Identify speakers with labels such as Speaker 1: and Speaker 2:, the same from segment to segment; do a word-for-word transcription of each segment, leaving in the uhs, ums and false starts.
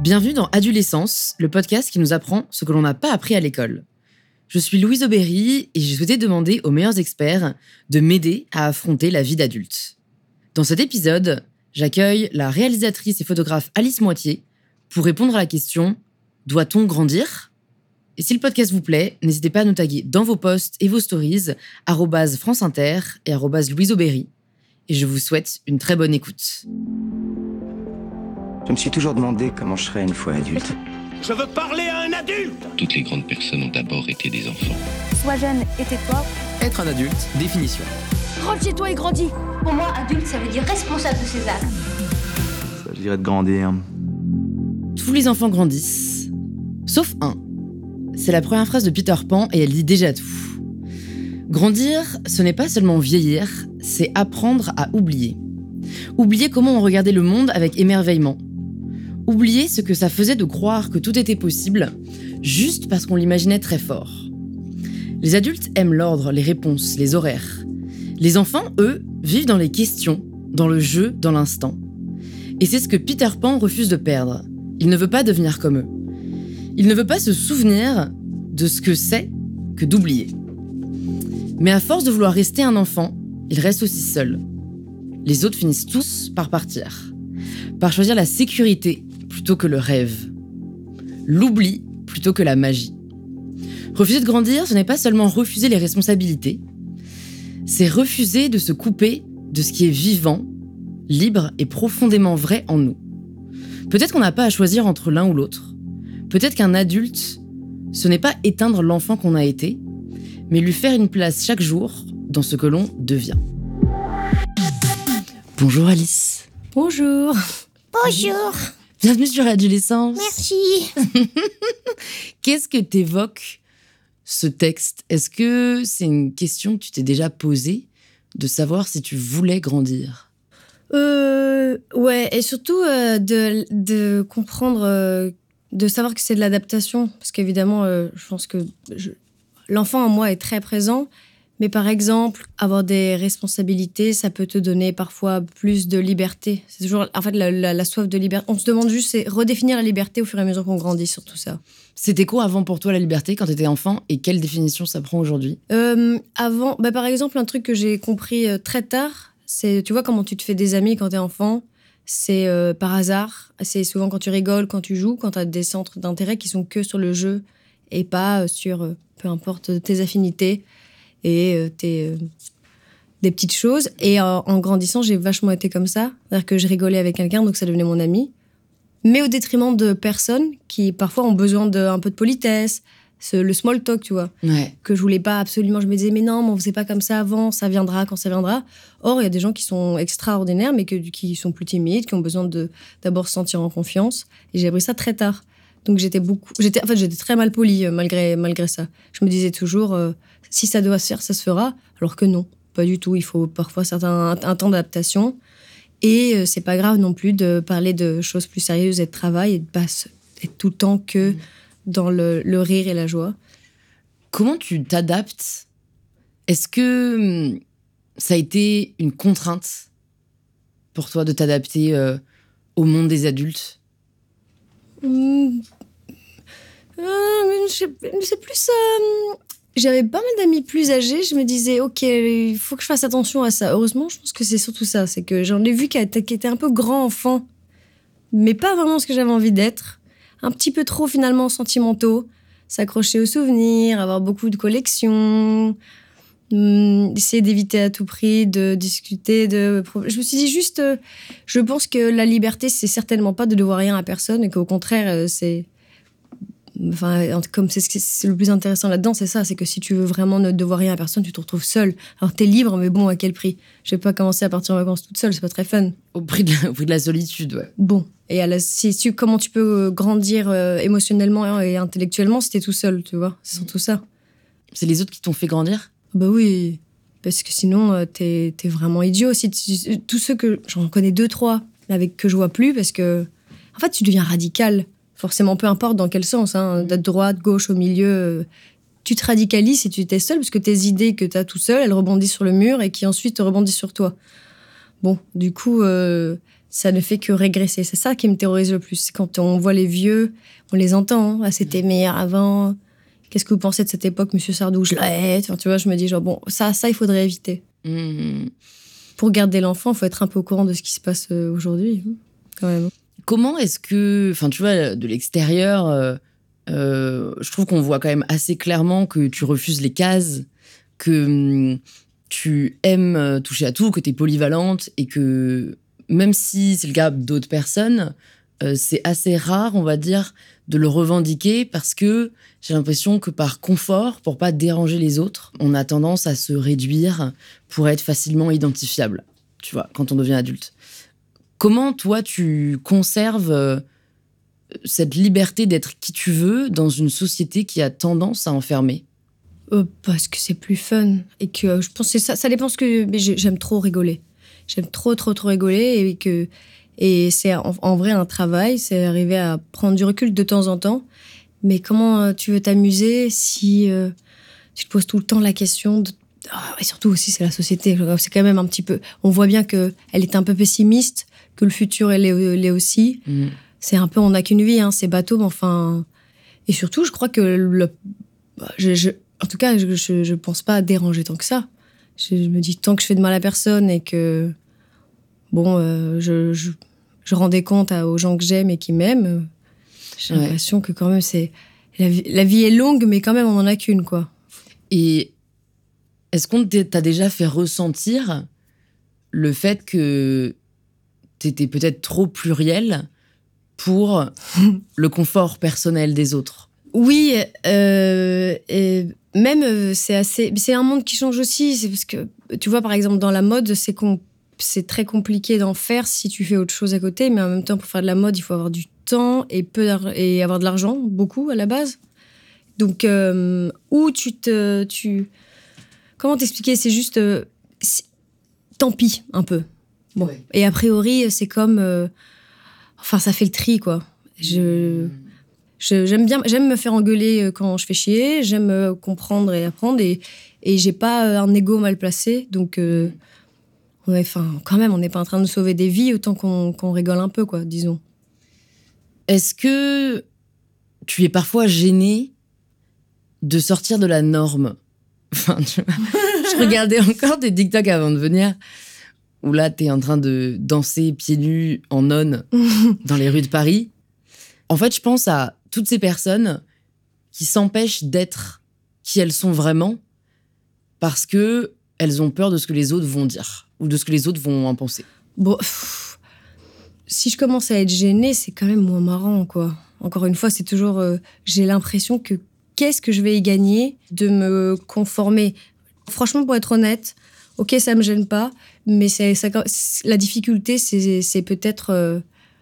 Speaker 1: Bienvenue dans Adolescence, le podcast qui nous apprend ce que l'on n'a pas appris à l'école. Je suis Louise Aubéry et j'ai souhaité demander aux meilleurs experts de m'aider à affronter la vie d'adulte. Dans cet épisode, j'accueille la réalisatrice et photographe Alice Moitié pour répondre à la question « Doit-on grandir ?» Et si le podcast vous plaît, n'hésitez pas à nous taguer dans vos posts et vos stories arobase France Inter et arobase Louise Aubéry. Et je vous souhaite une très bonne écoute.
Speaker 2: Je me suis toujours demandé comment je serais une fois adulte.
Speaker 3: Je veux parler à un adulte!
Speaker 4: Toutes les grandes personnes ont d'abord été des enfants.
Speaker 5: Sois jeune et tais-toi.
Speaker 6: Être un adulte, définition.
Speaker 5: Rentre chez toi et grandis.
Speaker 7: Pour moi, adulte, ça veut dire responsable de ses actes.
Speaker 8: Ça veut dire de grandir.
Speaker 1: Tous les enfants grandissent, sauf un. C'est la première phrase de Peter Pan et elle dit déjà tout. Grandir, ce n'est pas seulement vieillir, c'est apprendre à oublier. Oublier comment on regardait le monde avec émerveillement. Oublier ce que ça faisait de croire que tout était possible, juste parce qu'on l'imaginait très fort. Les adultes aiment l'ordre, les réponses, les horaires. Les enfants, eux, vivent dans les questions, dans le jeu, dans l'instant. Et c'est ce que Peter Pan refuse de perdre. Il ne veut pas devenir comme eux. Il ne veut pas se souvenir de ce que c'est que d'oublier. Mais à force de vouloir rester un enfant, il reste aussi seul. Les autres finissent tous par partir, par choisir la sécurité plutôt que le rêve, l'oubli plutôt que la magie. Refuser de grandir, ce n'est pas seulement refuser les responsabilités, c'est refuser de se couper de ce qui est vivant, libre et profondément vrai en nous. Peut-être qu'on n'a pas à choisir entre l'un ou l'autre. Peut-être qu'un adulte, ce n'est pas éteindre l'enfant qu'on a été, mais lui faire une place chaque jour dans ce que l'on devient. Bonjour Alice.
Speaker 5: Bonjour.
Speaker 7: Bonjour.
Speaker 1: Bienvenue sur Adolescence.
Speaker 7: Merci.
Speaker 1: Qu'est-ce que t'évoque ce texte ? Est-ce que c'est une question que tu t'es déjà posée, de savoir si tu voulais grandir ?
Speaker 5: Euh, ouais, et surtout euh, de, de comprendre, euh, de savoir que c'est de l'adaptation. Parce qu'évidemment, euh, je pense que je, l'enfant en moi est très présent. Mais par exemple, avoir des responsabilités, ça peut te donner parfois plus de liberté. C'est toujours, en fait, la, la, la soif de liberté. On se demande juste, c'est redéfinir la liberté au fur et à mesure qu'on grandit sur tout ça.
Speaker 1: C'était quoi avant pour toi la liberté quand t'étais enfant et quelle définition ça prend aujourd'hui ?
Speaker 5: euh, Avant, bah, par exemple, un truc que j'ai compris euh, très tard, c'est, tu vois, comment tu te fais des amis quand t'es enfant, c'est euh, par hasard. C'est souvent quand tu rigoles, quand tu joues, quand t'as des centres d'intérêt qui sont que sur le jeu et pas euh, sur, euh, peu importe, tes affinités. Et euh, tes, euh, des petites choses. Et euh, en grandissant, j'ai vachement été comme ça. C'est-à-dire que je rigolais avec quelqu'un, donc ça devenait mon ami. Mais au détriment de personnes qui, parfois, ont besoin d'un peu de politesse, ce, le small talk, tu vois.
Speaker 1: Ouais.
Speaker 5: Que je voulais pas absolument. Je me disais, mais non, mais on faisait pas comme ça avant, ça viendra quand ça viendra. Or, il y a des gens qui sont extraordinaires, mais que, qui sont plus timides, qui ont besoin de d'abord se sentir en confiance. Et j'ai appris ça très tard. Donc j'étais beaucoup, j'étais, en fait, j'étais très mal polie euh, malgré malgré ça. Je me disais toujours, euh, si ça doit se faire, ça se fera. Alors que non, pas du tout. Il faut parfois certains un, un temps d'adaptation. Et euh, c'est pas grave non plus de parler de choses plus sérieuses et de travail et de pas être tout le temps que mmh. dans le, le rire et la joie.
Speaker 1: Comment tu t'adaptes ? Est-ce que hum, ça a été une contrainte pour toi de t'adapter euh, au monde des adultes ?
Speaker 5: Mmh. Euh, c'est plus... Euh, j'avais pas mal d'amis plus âgés. Je me disais, OK, il faut que je fasse attention à ça. Heureusement, je pense que c'est surtout ça. C'est que j'en ai vu qui étaient un peu grands enfants, mais pas vraiment ce que j'avais envie d'être. Un petit peu trop, finalement, sentimentaux. S'accrocher aux souvenirs, avoir beaucoup de collections, hum, essayer d'éviter à tout prix de discuter. De... Je me suis dit juste, euh, je pense que la liberté, c'est certainement pas de devoir rien à personne et qu'au contraire, euh, c'est... Enfin, comme c'est, c'est le plus intéressant là-dedans, c'est ça, c'est que si tu veux vraiment ne devoir rien à personne, tu te retrouves seule. Alors t'es libre, mais bon, à quel prix ? Je vais pas commencer à partir en vacances toute seule, c'est pas très fun.
Speaker 1: Au prix de la, au prix de la solitude, ouais.
Speaker 5: Bon, et à la, si tu, comment tu peux grandir euh, émotionnellement et intellectuellement si t'es tout seul, tu vois ? C'est surtout ça.
Speaker 1: C'est les autres qui t'ont fait grandir ?
Speaker 5: Bah oui, parce que sinon euh, t'es, t'es vraiment idiot. Si tu, tous ceux que j'en connais deux, trois, avec que je vois plus, parce que en fait tu deviens radical. Forcément, peu importe dans quel sens, hein, de droite, gauche, au milieu, euh, tu te radicalises si tu t'es seul, parce que tes idées que tu as tout seul, elles rebondissent sur le mur et qui ensuite rebondissent sur toi. Bon, du coup, euh, ça ne fait que régresser. C'est ça qui me terrorise le plus. C'est quand on voit les vieux, on les entend. Ah, c'était meilleur avant. Qu'est-ce que vous pensez de cette époque, Monsieur Sardou? Je la hais. Enfin, tu vois, je me dis, genre, bon, ça, ça, il faudrait éviter.
Speaker 1: Mmh.
Speaker 5: Pour garder l'enfant, il faut être un peu au courant de ce qui se passe euh, aujourd'hui, quand même.
Speaker 1: Comment est-ce que, enfin, tu vois, de l'extérieur, euh, euh, je trouve qu'on voit quand même assez clairement que tu refuses les cases, que hum, tu aimes toucher à tout, que tu es polyvalente et que même si c'est le cas d'autres personnes, euh, c'est assez rare, on va dire, de le revendiquer parce que j'ai l'impression que par confort, pour pas déranger les autres, on a tendance à se réduire pour être facilement identifiable, tu vois, quand on devient adulte. Comment, toi, tu conserves euh, cette liberté d'être qui tu veux dans une société qui a tendance à enfermer?
Speaker 5: Euh, parce que c'est plus fun. Et que euh, je pense que ça, ça dépend ce que. Mais j'ai- j'aime trop rigoler. J'aime trop, trop, trop rigoler. Et, que, et c'est en, en vrai un travail. C'est arriver à prendre du recul de temps en temps. Mais comment euh, tu veux t'amuser si euh, tu te poses tout le temps la question de. Ah, et surtout aussi, c'est la société. C'est quand même un petit peu. On voit bien qu'elle est un peu pessimiste, que le futur, elle est, l'est aussi.
Speaker 1: Mmh.
Speaker 5: C'est un peu, on n'a qu'une vie, hein, c'est bateau, mais enfin. Et surtout, je crois que. Le, bah, je, je, en tout cas, je, je, je pense pas déranger tant que ça. Je, je me dis, tant que je fais de mal à personne et que. Bon, euh, je, je, je rends des comptes à- aux gens que j'aime et qui m'aiment, euh, j'ai
Speaker 1: Ouais.
Speaker 5: l'impression que quand même, c'est. La vie, la vie est longue, mais quand même, on en a qu'une, quoi.
Speaker 1: Et est-ce qu'on t'a déjà fait ressentir le fait que t'étais peut-être trop pluriel pour le confort personnel des autres?
Speaker 5: Oui, euh, et même euh, c'est assez, c'est un monde qui change aussi. C'est parce que tu vois, par exemple, dans la mode, c'est com- c'est très compliqué d'en faire si tu fais autre chose à côté. Mais en même temps, pour faire de la mode, il faut avoir du temps et peu d'ar- et avoir de l'argent, beaucoup à la base. Donc, euh, où tu te, tu, comment t'expliquer? C'est juste, euh, c'est- tant pis un peu. Bon.
Speaker 1: Ouais.
Speaker 5: Et a priori, c'est comme, euh, enfin, ça fait le tri, quoi. Je Je- j'aime bien, j'aime me faire engueuler euh, quand je fais chier, j'aime euh, comprendre et apprendre, et, et j'ai pas euh, un ego mal placé, donc euh, ouais, enfin, quand même, on n'est pas en train de sauver des vies autant qu'on qu'on rigole un peu, quoi, disons.
Speaker 1: Est-ce que tu es parfois gêné de sortir de la norme? Enfin, tu vois, je regardais encore des TikTok avant de venir, où là, t'es en train de danser pieds nus en nonne dans les rues de Paris. En fait, je pense à toutes ces personnes qui s'empêchent d'être qui elles sont vraiment parce que elles ont peur de ce que les autres vont dire ou de ce que les autres vont en penser.
Speaker 5: Bon, pff, si je commence à être gênée, c'est quand même moins marrant, quoi. Encore une fois, c'est toujours, euh, j'ai l'impression que qu'est-ce que je vais y gagner de me conformer? Franchement, pour être honnête, ok, ça me gêne pas, mais c'est, ça- c'est- la difficulté, c'est, c'est peut-être euh,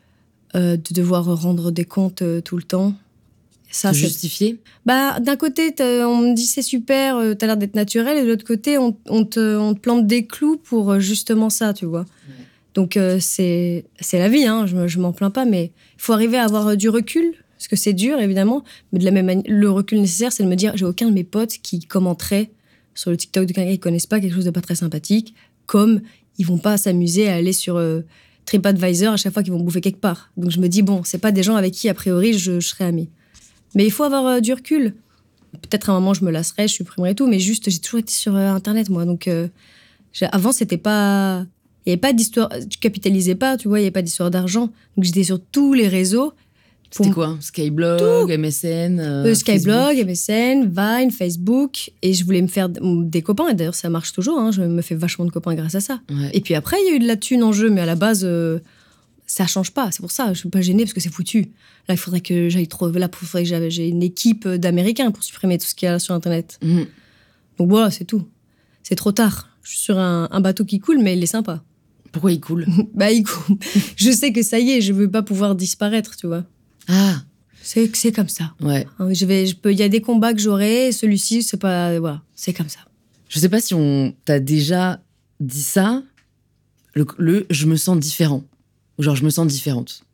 Speaker 5: euh, de devoir rendre des comptes euh, tout le temps. Ça,
Speaker 1: Se
Speaker 5: c'est-
Speaker 1: justifier.
Speaker 5: Bah, d'un côté, t'as- on me dit c'est super, euh, t'as l'air d'être naturel, et de l'autre côté, on, on te, on te plante des clous pour euh, justement ça, tu vois. Donc, euh, c'est, c'est la vie, hein, je, me- je m'en plains pas, mais il faut arriver à avoir euh, du recul, parce que c'est dur, évidemment, mais de la même manière, le recul nécessaire, c'est de me dire, j'ai aucun de mes potes qui commenterait sur le TikTok de quelqu'un qu'ils connaissent pas quelque chose de pas très sympathique, comme ils vont pas s'amuser à aller sur euh, TripAdvisor à chaque fois qu'ils vont bouffer quelque part. Donc, je me dis, bon, c'est pas des gens avec qui, a priori, je, je serais amie. Mais il faut avoir euh, du recul. Peut-être à un moment, je me lasserais, je supprimerais tout, mais juste, j'ai toujours été sur euh, Internet, moi. Donc, euh, j'ai- avant, c'était pas. Il n'y avait pas d'histoire. Tu capitalisais pas, tu vois, il n'y avait pas d'histoire d'argent. Donc, j'étais sur tous les réseaux.
Speaker 1: C'était quoi? Skyblog, M S N, euh,
Speaker 5: Euh, Skyblog,
Speaker 1: Facebook.
Speaker 5: M S N, Vine, Facebook. Et je voulais me faire d- des copains. Et d'ailleurs, ça marche toujours. Hein, je me fais vachement de copains grâce à ça.
Speaker 1: Ouais.
Speaker 5: Et puis après, il y a eu de la thune en jeu, mais à la base, euh, ça change pas. C'est pour ça, je suis pas gênée parce que c'est foutu. Là, il faudrait que j'aille trouver. Là, il faudrait que j'aille- j'ai une équipe d'Américains pour supprimer tout ce qu'il y a sur Internet.
Speaker 1: Mhm.
Speaker 5: Donc voilà, c'est tout. C'est trop tard. Je suis sur un, un bateau qui coule, mais il est sympa.
Speaker 1: Pourquoi il coule?
Speaker 5: Bah, il coule. Je sais que ça y est, je veux pas pouvoir disparaître, tu vois.
Speaker 1: Ah,
Speaker 5: C'est, c'est comme ça.
Speaker 1: ouais.
Speaker 5: Hein, Je vais, je peux, il y a des combats que j'aurai, celui-ci, c'est pas, voilà, c'est comme ça.
Speaker 1: Je sais pas si on t'a déjà dit ça, le, le je me sens différent. Ou genre, je me sens différente.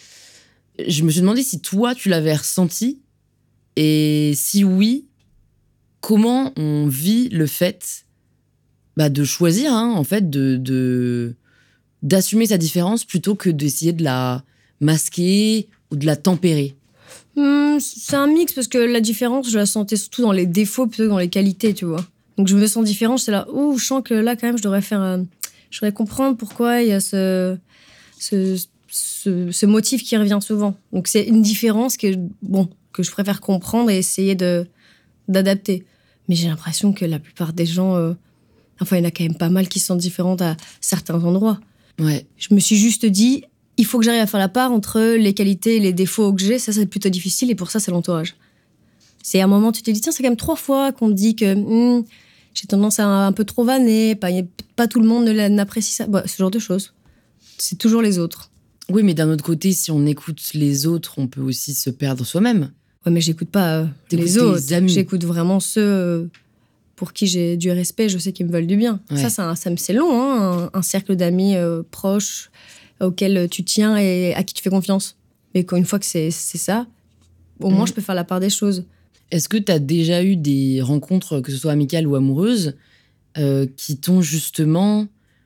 Speaker 1: Je me suis demandé si toi, tu l'avais ressenti. Et si oui, comment on vit le fait bah, de choisir, hein, en fait, de, de, d'assumer sa différence plutôt que d'essayer de la masquer ou de la tempérer?
Speaker 5: Hum, c'est un mix parce que la différence, je la sentais surtout dans les défauts plutôt que dans les qualités, tu vois. Donc je me sens différente, c'est là, ouh, je sens que là, quand même, je devrais faire. Euh, je devrais comprendre pourquoi il y a ce, ce, ce, ce motif qui revient souvent. Donc c'est une différence que, bon, que je préfère comprendre et essayer de, d'adapter. Mais j'ai l'impression que la plupart des gens. Euh, enfin, il y en a quand même pas mal qui se sentent différentes à certains endroits.
Speaker 1: Ouais.
Speaker 5: Je me suis juste dit, il faut que j'arrive à faire la part entre les qualités et les défauts que j'ai. Ça, c'est plutôt difficile et pour ça, c'est l'entourage. C'est un moment, tu te dis, tiens, c'est quand même trois fois qu'on me dit que hum, j'ai tendance à un, un peu trop vanner, pas, pas tout le monde ne n'apprécie ça. Bah, ce genre de choses. C'est toujours les autres.
Speaker 1: Oui, mais d'un autre côté, si on écoute les autres, on peut aussi se perdre soi-même.
Speaker 5: Ouais, mais j'écoute pas euh, les autres. Amis. J'écoute vraiment ceux euh, pour qui j'ai du respect. Je sais qu'ils me veulent du bien. Ouais. Ça, ça, ça, c'est long, hein, un, un cercle d'amis euh, proches auquel tu tiens et à qui tu fais confiance. Mais une fois que c'est, c'est ça, au moins, mmh. je peux faire la part des choses.
Speaker 1: Est-ce que tu as déjà eu des rencontres, que ce soit amicales ou amoureuses, euh, qui t'ont justement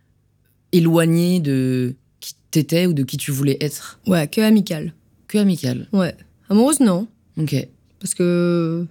Speaker 1: éloigné de qui t'étais ou de qui tu voulais être?
Speaker 5: Ouais, que amicales.
Speaker 1: Que amicales?
Speaker 5: Ouais. Amoureuse, non.
Speaker 1: Ok.
Speaker 5: Parce que...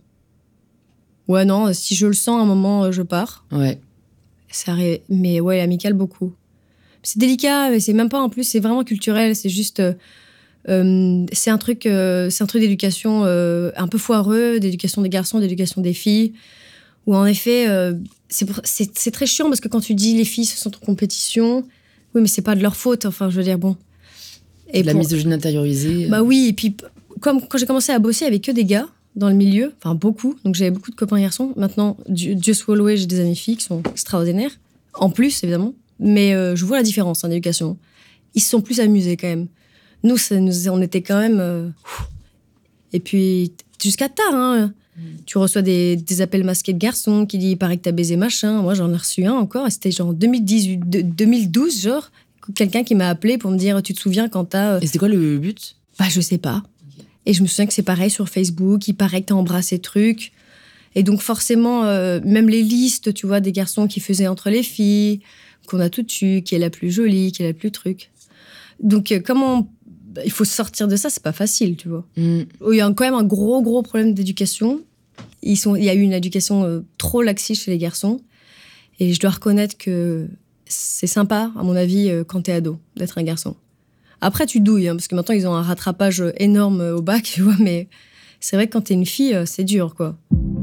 Speaker 5: Ouais, non, si je le sens, à un moment, je pars.
Speaker 1: Ouais.
Speaker 5: Ça arrive... Mais ouais, amicale, beaucoup. C'est délicat, mais c'est même pas en plus, c'est vraiment culturel, c'est juste. Euh, euh, c'est, un truc, euh, c'est un truc d'éducation euh, un peu foireux, d'éducation des garçons, d'éducation des filles, où en effet, euh, c'est, pour, c'est, c'est très chiant parce que quand tu dis les filles se sentent en compétition, oui, mais c'est pas de leur faute, enfin, je veux dire, bon.
Speaker 1: Et de la pour... misogynie intériorisée.
Speaker 5: Bah oui, et puis, comme quand j'ai commencé à bosser avec que des gars dans le milieu, enfin beaucoup, donc j'avais beaucoup de copains garçons, maintenant, Dieu, Dieu soit loué, j'ai des amis filles qui sont extraordinaires, en plus, évidemment. Mais euh, je vois la différence en éducation. Ils se sont plus amusés quand même. Nous, ça nous on était quand même... Euh... Et puis, jusqu'à tard, hein. Mm. Tu reçois des, des appels masqués de garçons qui disent « Il paraît que t'as baisé machin ». Moi, j'en ai reçu un encore. Et c'était genre deux mille dix-huit, deux mille douze, genre. Quelqu'un qui m'a appelé pour me dire « Tu te souviens quand t'as... »
Speaker 1: Et c'était quoi le but?
Speaker 5: Bah, je sais pas. Okay. Et je me souviens que c'est pareil sur Facebook. Il paraît que t'as embrassé truc. Et donc, forcément, euh, même les listes, tu vois, des garçons qui faisaient entre les filles... qu'on a tout eu, qui est la plus jolie, qui est la plus truc. Donc, euh, comment... Il faut sortir de ça, c'est pas facile, tu vois. Mm. Il y a quand même un gros, gros problème d'éducation. Ils sont... Il y a eu une éducation euh, trop laxiste chez les garçons. Et je dois reconnaître que c'est sympa, à mon avis, euh, quand t'es ado, d'être un garçon. Après, tu douilles, hein, parce que maintenant, ils ont un rattrapage énorme au bac, tu vois, mais c'est vrai que quand t'es une fille, euh, c'est dur, quoi.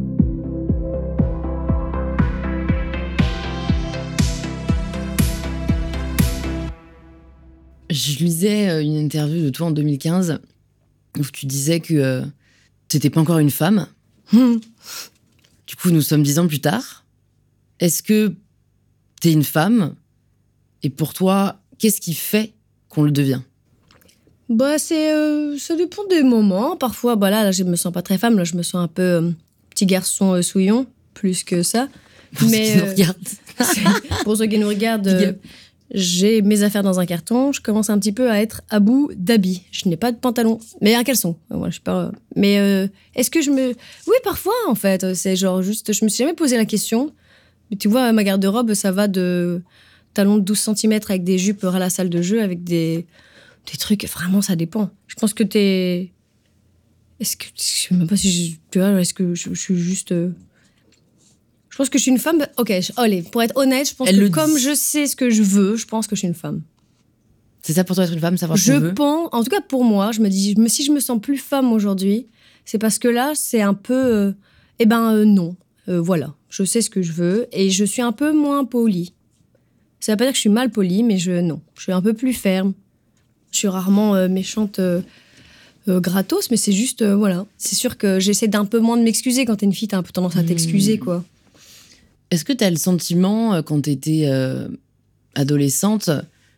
Speaker 1: Je lisais une interview de toi en deux mille quinze où tu disais que euh, t'étais pas encore une femme. Mmh. Du coup, nous sommes dix ans plus tard. Est-ce que t'es une femme? Et pour toi, qu'est-ce qui fait qu'on le devient?
Speaker 5: Bah, c'est, euh, ça dépend des moments. Parfois, bah là, là, je me sens pas très femme. Là, je me sens un peu euh, petit garçon euh, souillon, plus que ça.
Speaker 1: Pour
Speaker 5: Mais,
Speaker 1: ceux qui
Speaker 5: euh,
Speaker 1: nous regardent.
Speaker 5: Pour ceux qui nous regardent... Euh, j'ai mes affaires dans un carton, je commence un petit peu à être à bout d'habits. Je n'ai pas de pantalon, mais un caleçon. Voilà, je sais pas. Mais euh, est-ce que je me... Oui, parfois, en fait. C'est genre juste... Je me suis jamais posé la question. Mais tu vois, ma garde-robe, ça va de talons de douze centimètres avec des jupes à la salle de jeu, avec des, des trucs... Vraiment, ça dépend. Je pense que t'es... Est-ce que... Je sais même pas si je... Tu vois, est-ce que je, je suis juste... Euh... Je pense que je suis une femme... Ok, je... allez, pour être honnête, je pense Elle que comme dit. je sais ce que je veux, je pense que je suis une femme.
Speaker 1: C'est ça pour toi être une femme, savoir ce
Speaker 5: je
Speaker 1: qu'on veut?
Speaker 5: pense, en tout cas pour moi, je me dis, si je me sens plus femme aujourd'hui, c'est parce que là, c'est un peu... Euh, eh ben euh, non, euh, voilà, je sais ce que je veux et je suis un peu moins polie. Ça veut pas dire que je suis mal polie, mais je, non, je suis un peu plus ferme. Je suis rarement euh, méchante... Euh, Euh, gratos, mais c'est juste, euh, voilà. C'est sûr que j'essaie d'un peu moins de m'excuser. Quand t'es une fille, t'as un peu tendance à t'excuser, quoi.
Speaker 1: Est-ce que t'as le sentiment, quand t'étais euh, adolescente,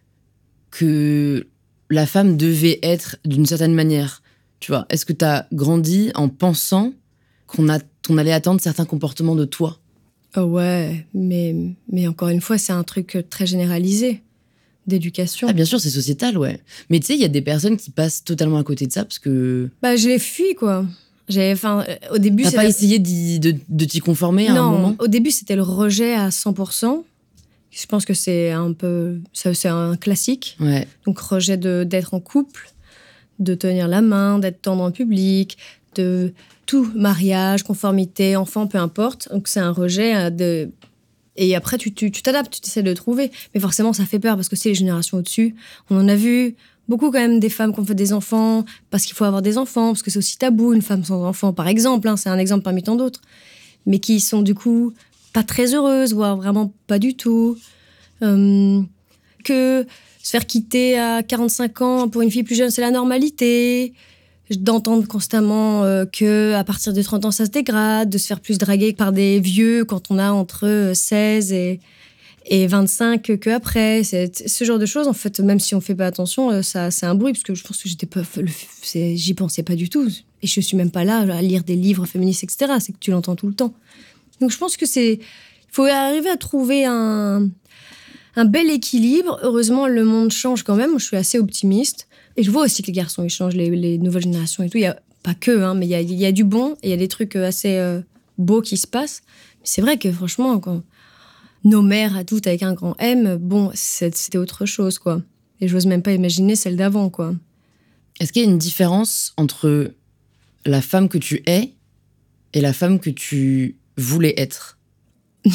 Speaker 1: que la femme devait être d'une certaine manière? Tu vois, est-ce que t'as grandi en pensant qu'on, a, qu'on allait attendre certains comportements de toi?
Speaker 5: Oh ouais, mais, mais encore une fois, c'est un truc très généralisé. D'éducation.
Speaker 1: Ah bien sûr, c'est sociétal, ouais. Mais tu sais, il y a des personnes qui passent totalement à côté de ça parce que...
Speaker 5: Bah, je l'ai fui, quoi. J'ai, enfin, au début...
Speaker 1: T'as pas la... essayé d'y, de, de t'y conformer à
Speaker 5: non,
Speaker 1: un moment?
Speaker 5: Au début, c'était le rejet à cent pour cent. Je pense que c'est un peu... Ça, c'est un classique.
Speaker 1: Ouais.
Speaker 5: Donc, rejet de, d'être en couple, de tenir la main, d'être tendre en public, de tout, mariage, conformité, enfant, peu importe. Donc, c'est un rejet de... Et après, tu, tu, tu t'adaptes, tu essaies de trouver. Mais forcément, ça fait peur parce que c'est les générations au-dessus. On en a vu beaucoup quand même des femmes qui ont fait des enfants parce qu'il faut avoir des enfants, parce que c'est aussi tabou, une femme sans enfant, par exemple. Hein, c'est un exemple parmi tant d'autres. Mais qui sont du coup pas très heureuses, voire vraiment pas du tout. Euh, que se faire quitter à quarante-cinq ans pour une fille plus jeune, c'est la normalité. D'entendre constamment euh, qu'à partir de trente ans, ça se dégrade, de se faire plus draguer par des vieux quand on a entre seize et, et vingt-cinq qu'après. C'est, ce genre de choses, en fait, même si on ne fait pas attention, ça, c'est un bruit, parce que je pense que j'étais pas, c'est, j'y pensais pas du tout. Et je suis même pas là à lire des livres féministes, et cetera. C'est que tu l'entends tout le temps. Donc je pense que c'est... Il faut arriver à trouver un, un bel équilibre. Heureusement, le monde change quand même. Je suis assez optimiste. Et je vois aussi que les garçons, ils changent, les, les nouvelles générations et tout. Il y a pas que, hein, mais il y a, il y a du bon et il y a des trucs assez euh, beaux qui se passent. Mais c'est vrai que franchement, quand nos mères à toutes avec un grand M, bon, c'était autre chose, quoi. Et j'ose même pas imaginer celle d'avant, quoi.
Speaker 1: Est-ce qu'il y a une différence entre la femme que tu es et la femme que tu voulais être?
Speaker 5: Non.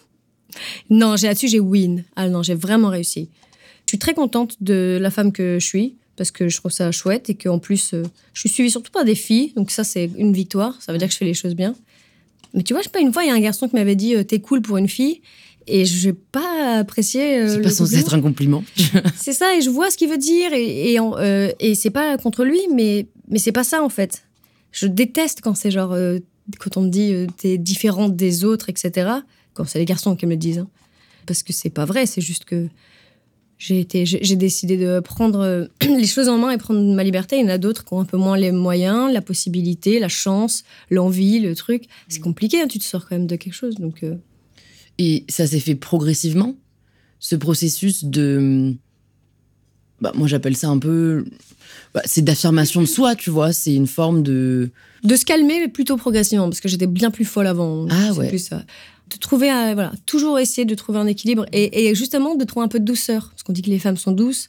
Speaker 5: Non, j'ai, là-dessus, j'ai win. Ah non, j'ai vraiment réussi. Je suis très contente de la femme que je suis, parce que je trouve ça chouette et qu'en plus, euh, je suis suivie surtout par des filles, donc ça, c'est une victoire. Ça veut dire que je fais les choses bien. Mais tu vois, je sais pas, une fois, il y a un garçon qui m'avait dit euh, « T'es cool pour une fille », et je n'ai pas apprécié euh,
Speaker 1: C'est
Speaker 5: le
Speaker 1: pas censé être un compliment.
Speaker 5: C'est ça, et je vois ce qu'il veut dire, et, et, euh, et c'est pas contre lui, mais, mais c'est pas ça, en fait. Je déteste quand c'est genre... Euh, quand on me dit euh, « T'es différente des autres », et cetera. Quand c'est les garçons qui me le disent. Hein. Parce que c'est pas vrai, c'est juste que j'ai, été, j'ai, j'ai décidé de prendre euh, les choses en main et prendre ma liberté. Il y en a d'autres qui ont un peu moins les moyens, la possibilité, la chance, l'envie, le truc. C'est compliqué, hein, tu te sors quand même de quelque chose. Donc, euh...
Speaker 1: Et ça s'est fait progressivement, ce processus de... Bah, moi, j'appelle ça un peu... Bah, c'est d'affirmation de soi, tu vois. C'est une forme de...
Speaker 5: De se calmer, mais plutôt progressivement, parce que j'étais bien plus folle avant.
Speaker 1: Ah
Speaker 5: c'est
Speaker 1: ouais.
Speaker 5: Plus ça. De trouver, euh, voilà, toujours essayer de trouver un équilibre et, et justement de trouver un peu de douceur, parce qu'on dit que les femmes sont douces.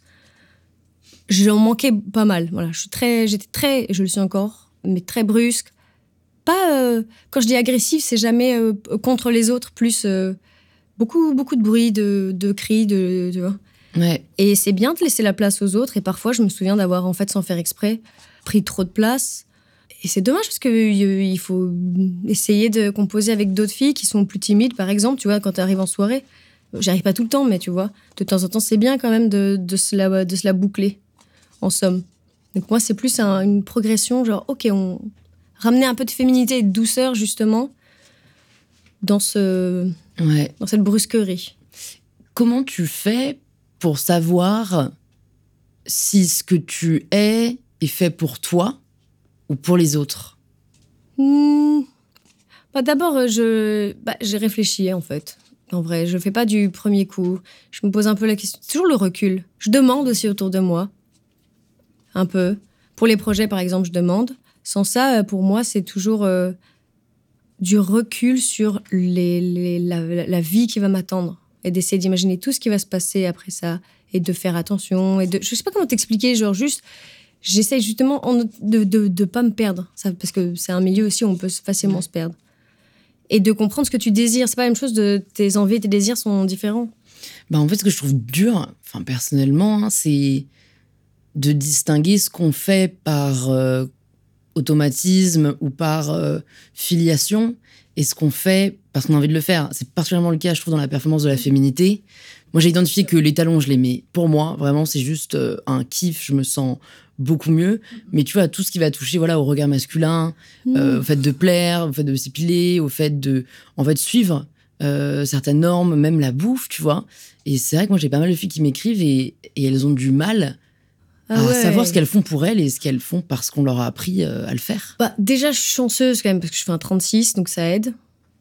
Speaker 5: J'en manquais pas mal. Voilà, je suis très, j'étais très, je le suis encore, mais très brusque. Pas, euh, quand je dis agressive, c'est jamais euh, contre les autres, plus euh, beaucoup, beaucoup de bruit, de, de cris, de, de, de
Speaker 1: Ouais.
Speaker 5: Et c'est bien de laisser la place aux autres. Et parfois, je me souviens d'avoir, en fait, sans faire exprès, pris trop de place. Et c'est dommage parce qu'il faut essayer de composer avec d'autres filles qui sont plus timides, par exemple. Tu vois, quand tu arrives en soirée, j'y arrive pas tout le temps, mais tu vois, de temps en temps, c'est bien quand même de, de, se, la, de se la boucler, en somme. Donc moi, c'est plus un, une progression, genre, OK, on ramener un peu de féminité et de douceur, justement, dans, ce,
Speaker 1: Ouais.
Speaker 5: dans cette brusquerie.
Speaker 1: Comment tu fais pour savoir si ce que tu es est fait pour toi ou pour les autres?
Speaker 5: Mmh. Bah, d'abord, je, bah, j'ai réfléchi, en fait. En vrai, je fais pas du premier coup. Je me pose un peu la question. C'est toujours le recul. Je demande aussi autour de moi. Un peu. Pour les projets, par exemple, je demande. Sans ça, pour moi, c'est toujours euh, du recul sur les, les, la, la vie qui va m'attendre. Et d'essayer d'imaginer tout ce qui va se passer après ça. Et de faire attention. Et de, je sais pas comment t'expliquer, genre juste... J'essaie justement de ne de, de pas me perdre, ça, parce que c'est un milieu aussi où on peut facilement se perdre. Et de comprendre ce que tu désires. C'est pas la même chose, de, tes envies et tes désirs sont différents.
Speaker 1: Bah en fait, ce que je trouve dur, enfin, personnellement, hein, c'est de distinguer ce qu'on fait par euh, automatisme ou par euh, filiation et ce qu'on fait parce qu'on a envie de le faire. C'est particulièrement le cas, je trouve, dans la performance de la féminité. Moi, j'ai identifié que les talons, je les mets pour moi. Vraiment, c'est juste euh, un kiff. Je me sens beaucoup mieux. Mais tu vois, tout ce qui va toucher voilà, au regard masculin, mmh. euh, au fait de plaire, au fait de s'épiler, au fait de en fait, suivre euh, certaines normes, même la bouffe, tu vois. Et c'est vrai que moi, j'ai pas mal de filles qui m'écrivent et, et elles ont du mal ah à ouais. savoir ce qu'elles font pour elles et ce qu'elles font parce qu'on leur a appris euh, à le faire.
Speaker 5: Bah, déjà, je suis chanceuse quand même parce que je fais un trente-six, donc ça aide.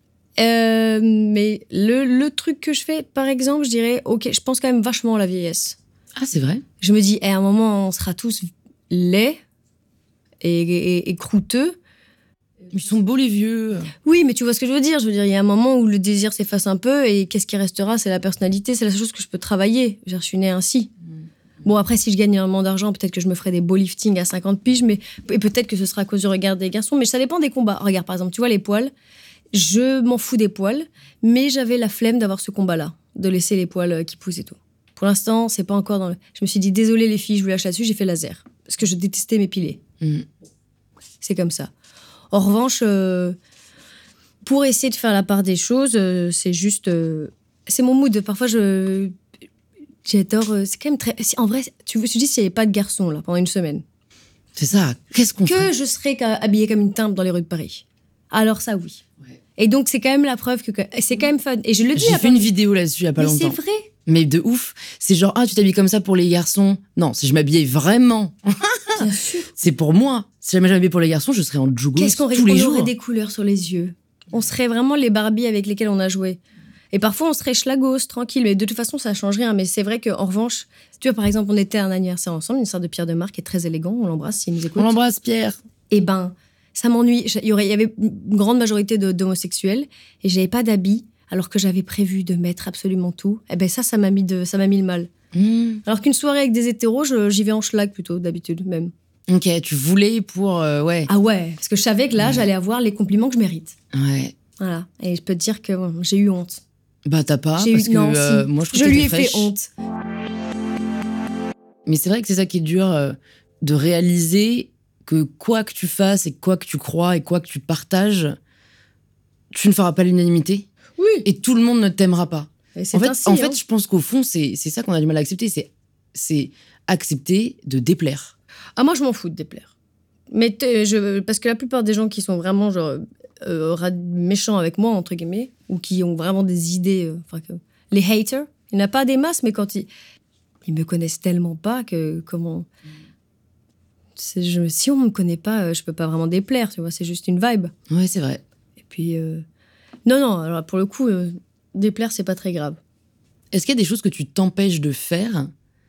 Speaker 5: Euh, mais le, le truc que je fais, par exemple, je dirais, ok, je pense quand même vachement à la vieillesse.
Speaker 1: Ah, c'est vrai?
Speaker 5: Je me dis, eh, à un moment, on sera tous laids et, et, et croûteux.
Speaker 1: Ils sont beaux les vieux.
Speaker 5: Oui, mais tu vois ce que je veux dire. Je veux dire, il y a un moment où le désir s'efface un peu et qu'est-ce qui restera? C'est la personnalité, c'est la seule chose que je peux travailler. Je suis née ainsi. Bon, après, si je gagne énormément d'argent, peut-être que je me ferai des beaux liftings à cinquante piges, mais et peut-être que ce sera à cause du regard des garçons, mais ça dépend des combats. Regarde, par exemple, tu vois les poils. Je m'en fous des poils, mais j'avais la flemme d'avoir ce combat-là, de laisser les poils qui poussent et tout. Pour l'instant, c'est pas encore dans le... Je me suis dit, désolé les filles, je vous lâche là-dessus, j'ai fait laser. Parce que je détestais m'épiler.
Speaker 1: Mm.
Speaker 5: C'est comme ça. En revanche, euh, pour essayer de faire la part des choses, euh, c'est juste... Euh, c'est mon mood. Parfois, je... J'adore... Euh, c'est quand même très... Si, en vrai, tu me suis dit s'il n'y avait pas de garçon, là, pendant une semaine.
Speaker 1: C'est ça. Qu'est-ce qu'on
Speaker 5: Que
Speaker 1: fait?
Speaker 5: je serais habillée comme une timbre dans les rues de Paris. Alors ça, oui. Ouais. Et donc, c'est quand même la preuve que... C'est quand même fun. Et je le dis...
Speaker 1: J'ai fait une vidéo là-dessus il n'y a pas
Speaker 5: mais
Speaker 1: longtemps.
Speaker 5: c'est vrai.
Speaker 1: Mais de ouf. C'est genre, ah, tu t'habilles comme ça pour les garçons. Non, si je m'habillais vraiment...
Speaker 5: Bien sûr.
Speaker 1: C'est pour moi. Si jamais j'avais pour les garçons, je serais en jogging
Speaker 5: Qu'est-ce qu'on
Speaker 1: tous les
Speaker 5: on
Speaker 1: jours.
Speaker 5: aurait des couleurs sur les yeux. On serait vraiment les Barbies avec lesquelles on a joué. Et parfois, on serait schlagos, tranquille. Mais de toute façon, ça change rien. Mais c'est vrai qu'en revanche, tu vois, par exemple, on était à un anniversaire ensemble, une sorte de Pierre de Marque qui est très élégant. On l'embrasse s'il nous écoute.
Speaker 1: On l'embrasse, Pierre.
Speaker 5: Et ben, ça m'ennuie. Il y, aurait, il y avait une grande majorité de, d'homosexuels et j'avais pas d'habits alors que j'avais prévu de mettre absolument tout. Et ben ça, ça m'a mis, de, ça m'a mis le mal.
Speaker 1: Mmh.
Speaker 5: Alors qu'une soirée avec des hétéros, je, j'y vais en schlag plutôt, d'habitude même.
Speaker 1: Ok, tu voulais pour... Euh, ouais.
Speaker 5: Ah ouais, parce que je savais que là,
Speaker 1: ouais.
Speaker 5: j'allais avoir les compliments que je mérite.
Speaker 1: Ouais.
Speaker 5: Voilà. Et je peux te dire que bon, j'ai eu honte.
Speaker 1: Bah t'as pas,
Speaker 5: j'ai
Speaker 1: parce
Speaker 5: eu...
Speaker 1: que
Speaker 5: non,
Speaker 1: euh,
Speaker 5: si.
Speaker 1: moi je trouve
Speaker 5: je
Speaker 1: que
Speaker 5: lui
Speaker 1: t'es
Speaker 5: ai
Speaker 1: fraîche.
Speaker 5: fait honte.
Speaker 1: Mais c'est vrai que c'est ça qui est dur, euh, de réaliser que quoi que tu fasses et quoi que tu crois et quoi que tu partages, tu ne feras pas l'unanimité.
Speaker 5: Oui.
Speaker 1: Et tout le monde ne t'aimera pas.
Speaker 5: Et c'est
Speaker 1: En fait,
Speaker 5: ainsi,
Speaker 1: en
Speaker 5: hein.
Speaker 1: fait, je pense qu'au fond, c'est, c'est ça qu'on a du mal à accepter. C'est, c'est accepter de déplaire.
Speaker 5: Ah, moi, je m'en fous de déplaire. Mais je, parce que la plupart des gens qui sont vraiment genre, euh, méchants avec moi, entre guillemets, ou qui ont vraiment des idées... Euh, enfin, que, les haters, il n'y en a pas des masses, mais quand ils... Ils me connaissent tellement pas que... comment c'est, je, si on me connaît pas, euh, je peux pas vraiment déplaire, tu vois. C'est juste une vibe.
Speaker 1: Ouais, c'est vrai.
Speaker 5: Et puis... Euh, non, non, alors pour le coup, euh, déplaire, c'est pas très grave.
Speaker 1: Est-ce qu'il y a des choses que tu t'empêches de faire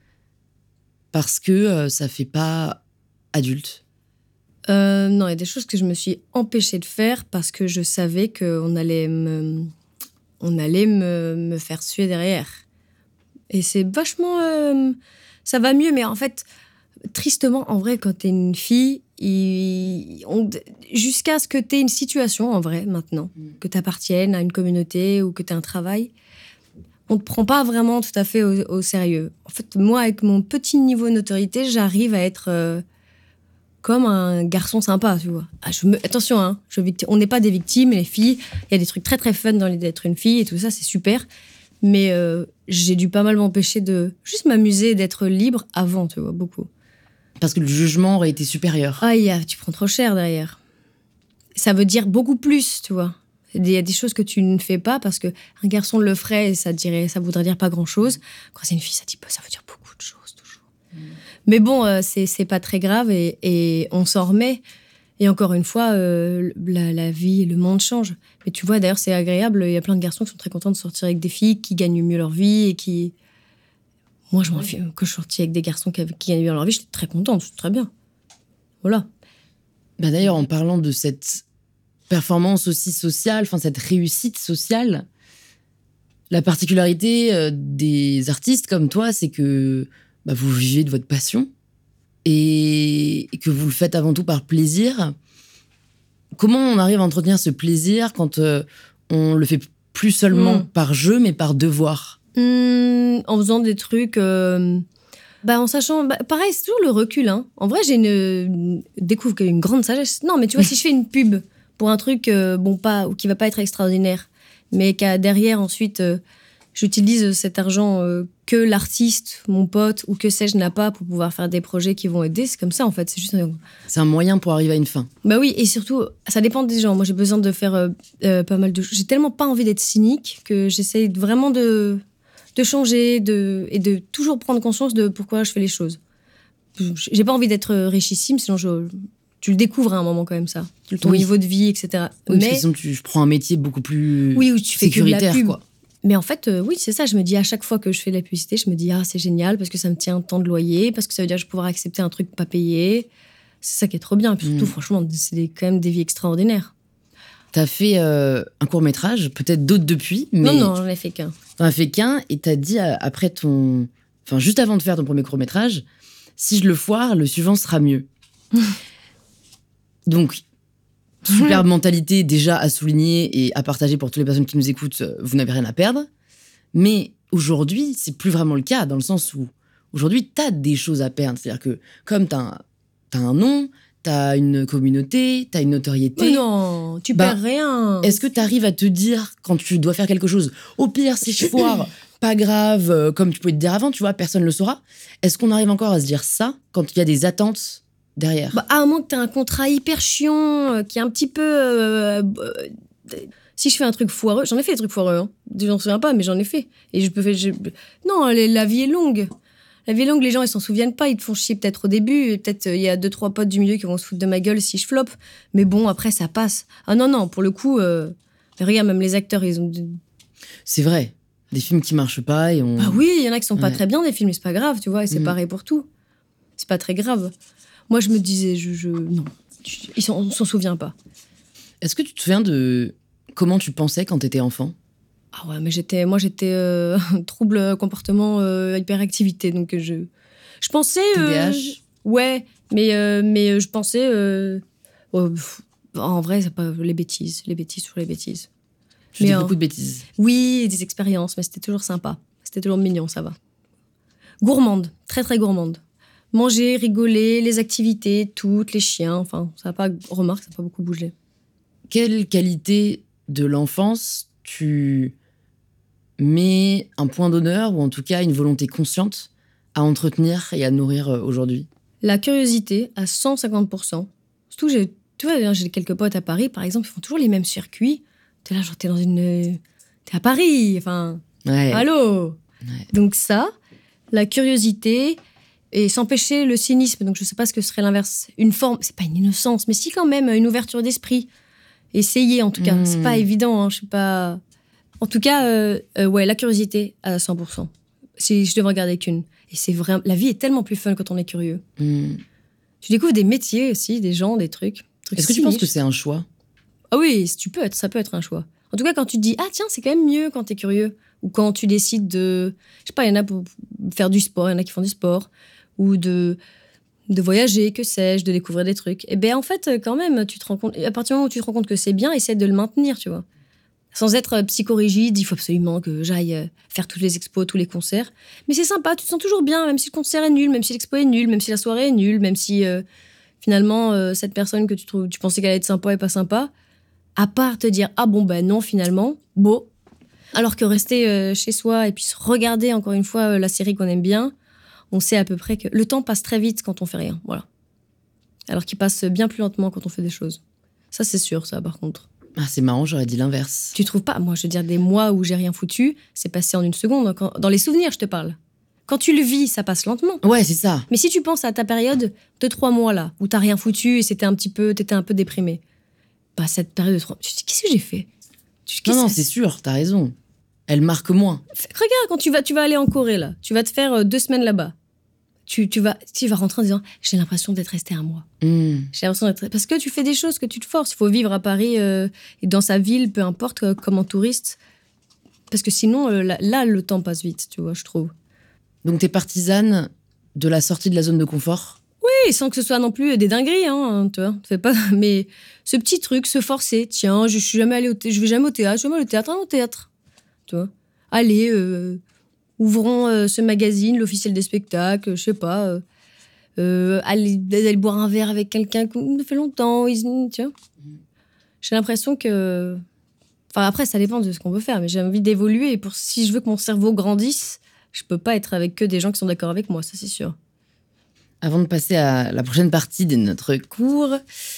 Speaker 1: parce que euh, ça fait pas adulte?
Speaker 5: euh, Non, il y a des choses que je me suis empêchée de faire parce que je savais qu'on allait me, on allait me, me faire suer derrière. Et c'est vachement... Euh, ça va mieux, mais en fait, tristement, en vrai, quand t'es une fille, il, on, jusqu'à ce que t'aies une situation, en vrai, maintenant, mmh. que t'appartiennes à une communauté ou que t'aies un travail, on te prend pas vraiment tout à fait au, au sérieux. En fait, moi, avec mon petit niveau de notoriété, j'arrive à être euh, comme un garçon sympa, tu vois. Ah, je me, attention, hein, je, on n'est pas des victimes, les filles. Il y a des trucs très, très fun dans l'idée d'être une fille et tout ça, c'est super. Mais euh, j'ai dû pas mal m'empêcher de juste m'amuser, d'être libre avant, tu vois, beaucoup.
Speaker 1: Parce que le jugement aurait été supérieur.
Speaker 5: Ah, y a, tu prends trop cher derrière. Ça veut dire beaucoup plus, tu vois. Il y a des choses que tu ne fais pas parce qu'un garçon le ferait et ça, dirait, ça voudrait dire pas grand-chose. Quand c'est une fille, ça, dit, ça veut dire beaucoup de choses, toujours. Mmh. Mais bon, euh, c'est, c'est pas très grave et, et on s'en remet. Et encore une fois, euh, la, la vie, le monde change. Mais tu vois, d'ailleurs, c'est agréable. Il y a plein de garçons qui sont très contents de sortir avec des filles qui gagnent mieux leur vie et qui... Moi, je m'en fiche. Que je sortis avec des garçons qui, qui gagnent bien leur vie, j'étais très contente, c'est très bien. Voilà.
Speaker 1: Bah d'ailleurs, en parlant de cette performance aussi sociale, enfin cette réussite sociale, la particularité euh, des artistes comme toi, c'est que bah, vous vivez de votre passion et, et que vous le faites avant tout par plaisir. Comment on arrive à entretenir ce plaisir quand euh, on le fait plus seulement mmh. par jeu, mais par devoir ?
Speaker 5: Mmh, en faisant des trucs... Euh, bah, en sachant... Bah, pareil, c'est toujours le recul. Hein. En vrai, j'ai une... découvre une grande sagesse. Non, mais tu vois, si je fais une pub pour un truc euh, bon, pas, ou qui va pas être extraordinaire, mais qu'à derrière, ensuite, euh, j'utilise cet argent euh, que l'artiste, mon pote, ou que sais-je, n'a pas pour pouvoir faire des projets qui vont aider, c'est comme ça, en fait. C'est juste...
Speaker 1: C'est un moyen pour arriver à une fin.
Speaker 5: Bah oui, et surtout, ça dépend des gens. Moi, j'ai besoin de faire euh, euh, pas mal de choses. J'ai tellement pas envie d'être cynique que j'essaye vraiment de... de changer de, et de toujours prendre conscience de pourquoi je fais les choses. J'ai pas envie d'être richissime, sinon je, tu le découvres à un moment quand même, ça. Ton oui. niveau de vie, et cetera.
Speaker 1: Oui,
Speaker 5: mais
Speaker 1: parce que sinon tu prends un métier beaucoup plus
Speaker 5: oui, où tu fais
Speaker 1: sécuritaire.
Speaker 5: Que de la pub.
Speaker 1: Quoi.
Speaker 5: Mais en fait, euh, oui, c'est ça. Je me dis à chaque fois que je fais de la publicité, je me dis « Ah, c'est génial parce que ça me tient tant de loyer, parce que ça veut dire que je vais pouvoir accepter un truc pas payé. C'est ça qui est trop bien. Et puis surtout,
Speaker 1: Mm.
Speaker 5: franchement, c'est des- quand même des vies extraordinaires.
Speaker 1: T'as fait euh, un court-métrage, peut-être d'autres depuis, mais
Speaker 5: Non, non, j'en ai fait qu'un.
Speaker 1: t'en as fait qu'un et t'as dit euh, après ton... Enfin, juste avant de faire ton premier court-métrage, si je le foire, le suivant sera mieux. Donc, superbe mentalité déjà à souligner et à partager pour toutes les personnes qui nous écoutent, euh, vous n'avez rien à perdre. Mais aujourd'hui, c'est plus vraiment le cas, dans le sens où aujourd'hui, t'as des choses à perdre. C'est-à-dire que comme t'as un, t'as un nom, t'as une communauté, t'as une notoriété...
Speaker 5: Mais non, tu
Speaker 1: Bah,
Speaker 5: perds rien.
Speaker 1: Est-ce que tu arrives à te dire, quand tu dois faire quelque chose, au pire, si je foire, pas grave, euh, comme tu pouvais te dire avant, tu vois, personne ne le saura. Est-ce qu'on arrive encore à se dire ça quand il y a des attentes derrière?
Speaker 5: Bah, à moins que t'aies un contrat hyper chiant, euh, qui est un petit peu... euh, euh, si je fais un truc foireux, j'en ai fait des trucs foireux, hein. Je m'en souviens pas, mais j'en ai fait. Et je peux faire... je- Non, la la vie est longue. La vie est longue, les gens, ils s'en souviennent pas, ils te font chier peut-être au début, et peut-être il y a deux, trois potes du milieu qui vont se foutre de ma gueule si je floppe. Mais bon, après, ça passe. Ah non, non, pour le coup, euh, mais regarde, même les acteurs, ils ont...
Speaker 1: C'est vrai. Des films qui marchent pas et on...
Speaker 5: Bah oui, il y en a qui sont pas
Speaker 1: Ouais.
Speaker 5: très bien, des films, mais c'est pas grave, tu vois, et c'est
Speaker 1: Mhm.
Speaker 5: pareil pour tout. C'est pas très grave. Moi, je me disais, je... je... Non, Tu- ils s'en- on s'en souvient pas.
Speaker 1: Est-ce que tu te souviens de comment tu pensais quand t'étais enfant?
Speaker 5: Ah ouais, mais j'étais, moi, j'étais euh, trouble comportement euh, hyperactivité, donc euh, je... Je pensais...
Speaker 1: T D A
Speaker 5: euh,
Speaker 1: H?
Speaker 5: Ouais, mais, euh, mais euh, je pensais... euh, oh, pff, en vrai, c'est pas les bêtises, les bêtises sur les bêtises.
Speaker 1: Je dis
Speaker 5: Mais,
Speaker 1: beaucoup
Speaker 5: euh,
Speaker 1: de bêtises.
Speaker 5: Oui, des expériences, mais c'était toujours sympa. C'était toujours mignon, ça va. Gourmande, très très gourmande. Manger, rigoler, les activités, toutes, les chiens, enfin, ça n'a pas... Remarque, ça n'a pas beaucoup bougé.
Speaker 1: Quelle qualité de l'enfance tu mets un point d'honneur, ou en tout cas une volonté consciente, à entretenir et à nourrir euh, aujourd'hui?
Speaker 5: La curiosité, à cent cinquante pour cent. Surtout, j'ai, tu vois, j'ai quelques potes à Paris, par exemple, ils font toujours les mêmes circuits. T'es là, genre, t'es dans une... T'es à Paris, enfin...
Speaker 1: Ouais.
Speaker 5: Allô.
Speaker 1: Ouais.
Speaker 5: Donc ça, la curiosité et s'empêcher le cynisme. Donc je sais pas ce que serait l'inverse. Une forme, c'est pas une innocence, mais si quand même une ouverture d'esprit. Essayer en tout cas.
Speaker 1: Mmh.
Speaker 5: C'est pas évident, hein, je sais pas. En tout cas, euh, euh, ouais, la curiosité à cent pour cent. Si je devais en garder qu'une. Et c'est vraiment, la vie est tellement plus fun quand on est curieux.
Speaker 1: Hmm.
Speaker 5: Tu découvres des métiers aussi, des gens, des trucs. trucs
Speaker 1: Est-ce que tu
Speaker 5: si
Speaker 1: penses
Speaker 5: niches.
Speaker 1: que c'est un choix?
Speaker 5: Ah oui, si tu peux être, ça peut être un choix. En tout cas, quand tu te dis, ah tiens, c'est quand même mieux quand t'es curieux. Ou quand tu décides de... Je sais pas, il y en a pour faire du sport, il y en a qui font du sport. Ou de, de voyager, que sais-je, de découvrir des trucs. Et bien en fait, quand même, tu te rends compte... À partir du moment où tu te rends compte que c'est bien, essaie de le maintenir, tu vois. Sans être psychorigide, il faut absolument que j'aille euh, faire toutes les expos, tous les concerts. Mais c'est sympa, tu te sens toujours bien, même si le concert est nul, même si l'expo est nulle, même si la soirée est nulle, même si euh, finalement, euh, cette personne que tu, trouves, tu pensais qu'elle allait être sympa est pas sympa. À part te dire, ah bon, ben non, finalement, bon. Alors que rester euh, chez soi et puis se regarder encore une fois euh, la série qu'on aime bien, on sait à peu près que le temps passe très vite quand on fait rien, voilà. Alors qu'il passe bien plus lentement quand on fait des choses. Ça, c'est sûr, ça, par contre.
Speaker 1: Ah, c'est marrant, j'aurais dit l'inverse.
Speaker 5: Tu trouves pas? Moi, je veux dire, des mois où j'ai rien foutu, c'est passé en une seconde. Quand- dans les souvenirs, je te parle. Quand tu le vis, ça passe lentement.
Speaker 1: Ouais, c'est ça.
Speaker 5: Mais si tu penses à ta période de trois mois là, où t'as rien foutu et c'était un petit peu, t'étais un peu déprimé, bah cette période de trois, tu te dis qu'est-ce que j'ai fait? Tu-
Speaker 1: Non,
Speaker 5: qu'est-ce
Speaker 1: non,
Speaker 5: que
Speaker 1: c'est sûr, t'as raison. Elle marque moins.
Speaker 5: F- Regarde, quand tu vas, tu vas aller en Corée là, tu vas te faire euh, deux semaines là-bas. Tu, tu vas, tu vas rentrer en disant, j'ai l'impression d'être resté un mois.
Speaker 1: Hmm.
Speaker 5: J'ai l'impression d'être parce que tu fais des choses que tu te forces. Il faut vivre à Paris euh, et dans sa ville, peu importe, euh, comme en touriste, parce que sinon euh, là, là, le temps passe vite, tu vois, je trouve.
Speaker 1: Donc t'es partisane de la sortie de la zone de confort?
Speaker 5: Oui, sans que ce soit non plus des dingueries, hein, tu vois. Fais pas, mais ce petit truc, se forcer. Tiens, je suis jamais allée au, thé- je vais jamais au théâtre, je vais jamais aller au théâtre, allons au théâtre, tu vois. Allez, euh, ouvrons euh, ce magazine, l'officiel des spectacles, je sais pas. Euh, euh, aller, aller boire un verre avec quelqu'un qu'on fait longtemps, ils- tu vois. J'ai l'impression que, enfin après, ça dépend de ce qu'on veut faire, mais j'ai envie d'évoluer. Et pour si je veux que mon cerveau grandisse, je peux pas être avec que des gens qui sont d'accord avec moi, ça c'est sûr.
Speaker 1: Avant de passer à la prochaine partie de notre cours,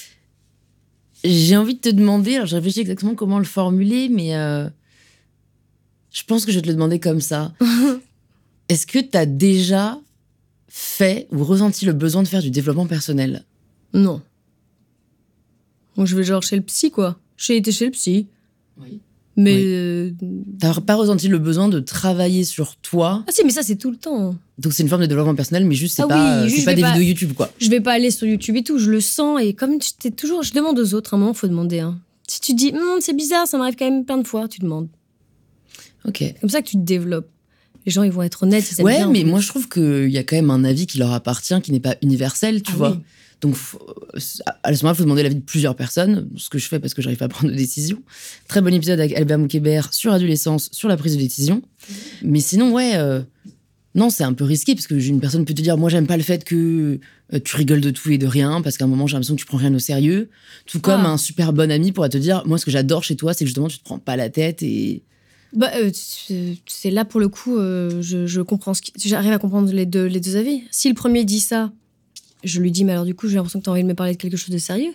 Speaker 1: j'ai envie de te demander, alors je réfléchis exactement comment le formuler, mais euh, je pense que je vais te le demander comme ça. Est-ce que tu as déjà fait ou ressenti le besoin de faire du développement personnel?
Speaker 5: Non. Moi, je vais genre chez le psy, quoi. J'ai été chez le psy.
Speaker 1: Oui.
Speaker 5: Mais.
Speaker 1: Oui.
Speaker 5: euh,
Speaker 1: T'as pas ressenti le besoin de travailler sur toi.
Speaker 5: Ah si, mais ça, c'est tout le temps.
Speaker 1: Donc c'est une forme de développement personnel, mais juste c'est
Speaker 5: Ah
Speaker 1: pas,
Speaker 5: oui,
Speaker 1: c'est
Speaker 5: juste,
Speaker 1: pas
Speaker 5: je
Speaker 1: des
Speaker 5: vais pas-
Speaker 1: vidéos YouTube, quoi.
Speaker 5: Je vais pas aller sur YouTube et tout, je le sens. Et comme j'étais toujours. Je demande aux autres, à un moment, faut demander. Hein. Si tu dis, Hum, c'est bizarre, ça m'arrive quand même plein de fois, tu demandes.
Speaker 1: Ok.
Speaker 5: C'est comme ça que tu te développes. Les gens, ils vont être honnêtes. Ils aiment
Speaker 1: Ouais,
Speaker 5: bien, en
Speaker 1: mais
Speaker 5: plus.
Speaker 1: moi je trouve qu'il y a quand même un avis qui leur appartient, qui n'est pas universel, tu
Speaker 5: Ah
Speaker 1: vois.
Speaker 5: oui.
Speaker 1: Donc faut- à ce moment-là, il faut demander l'avis de plusieurs personnes, ce que je fais parce que j'arrive pas à prendre de décision. Très bon épisode avec Albert Moukébert sur adolescence, sur la prise de décision. Mais sinon, ouais, euh, non, c'est un peu risqué parce que une personne peut te dire, moi j'aime pas le fait que euh, tu rigoles de tout et de rien, parce qu'à un moment j'ai l'impression que tu prends rien au sérieux. Tout comme
Speaker 5: Ah.
Speaker 1: un super bon ami pourrait te dire, moi ce que j'adore chez toi, c'est que justement tu te prends pas la tête et
Speaker 5: Bah, euh, c'est c'est là pour le coup, euh, je, je comprends ce qui- j'arrive à comprendre les deux, les deux avis. Si le premier dit ça, je lui dis, mais alors du coup, j'ai l'impression que tu as envie de me parler de quelque chose de sérieux.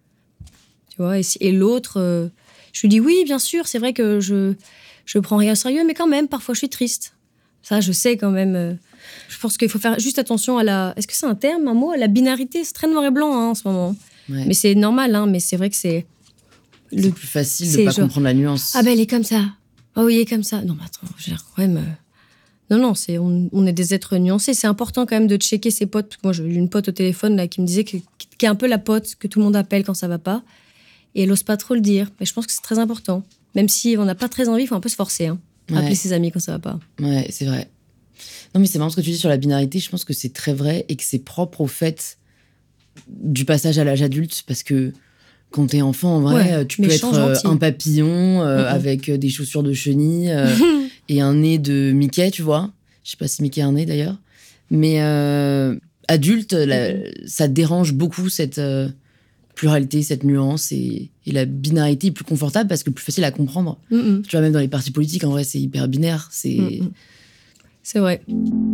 Speaker 5: Tu vois, et, si- et l'autre, euh, je lui dis, oui, bien sûr, c'est vrai que je je prends rien au sérieux, mais quand même, parfois, je suis triste. Ça, je sais quand même. euh, je pense qu'il faut faire juste attention à la. Est-ce que c'est un terme, un mot? À la binarité, c'est très noir et blanc hein, en ce moment.
Speaker 1: ouais.
Speaker 5: Mais c'est normal, hein, mais c'est vrai que c'est.
Speaker 1: c'est plus facile de
Speaker 5: c'est
Speaker 1: pas
Speaker 5: genre-
Speaker 1: comprendre la nuance.
Speaker 5: Ah ben, elle est comme ça. Ah oui, elle est comme ça. Non, mais attends, je veux dire, quand même. euh, Non, non, c'est, on, on est des êtres nuancés. C'est important quand même de checker ses potes. Parce que moi, j'ai eu une pote au téléphone là, qui me disait que, qui est un peu la pote que tout le monde appelle quand ça va pas. Et elle ose pas trop le dire. Mais je pense que c'est très important. Même si on n'a pas très envie, il faut un peu se forcer. Hein, à
Speaker 1: Ouais.
Speaker 5: appeler ses amis quand ça va pas.
Speaker 1: Ouais, c'est vrai. Non, mais c'est marrant ce que tu dis sur la binarité. Je pense que c'est très vrai et que c'est propre au fait du passage à l'âge adulte. Parce que quand t'es enfant, en vrai,
Speaker 5: Ouais,
Speaker 1: tu peux
Speaker 5: méchant,
Speaker 1: être euh,
Speaker 5: gentil.
Speaker 1: un papillon euh,
Speaker 5: Mhm.
Speaker 1: avec euh, des chaussures de chenille euh, et un nez de Mickey, tu vois. Je sais pas si Mickey a un nez d'ailleurs. Mais euh, adulte, la- ça dérange beaucoup cette euh, pluralité, cette nuance. Et, et la binarité est plus confortable parce que plus facile à comprendre.
Speaker 5: Mm, mm.
Speaker 1: Tu vois, même dans les partis politiques, en vrai, c'est hyper binaire. C'est.
Speaker 5: Mm, mm. C'est vrai.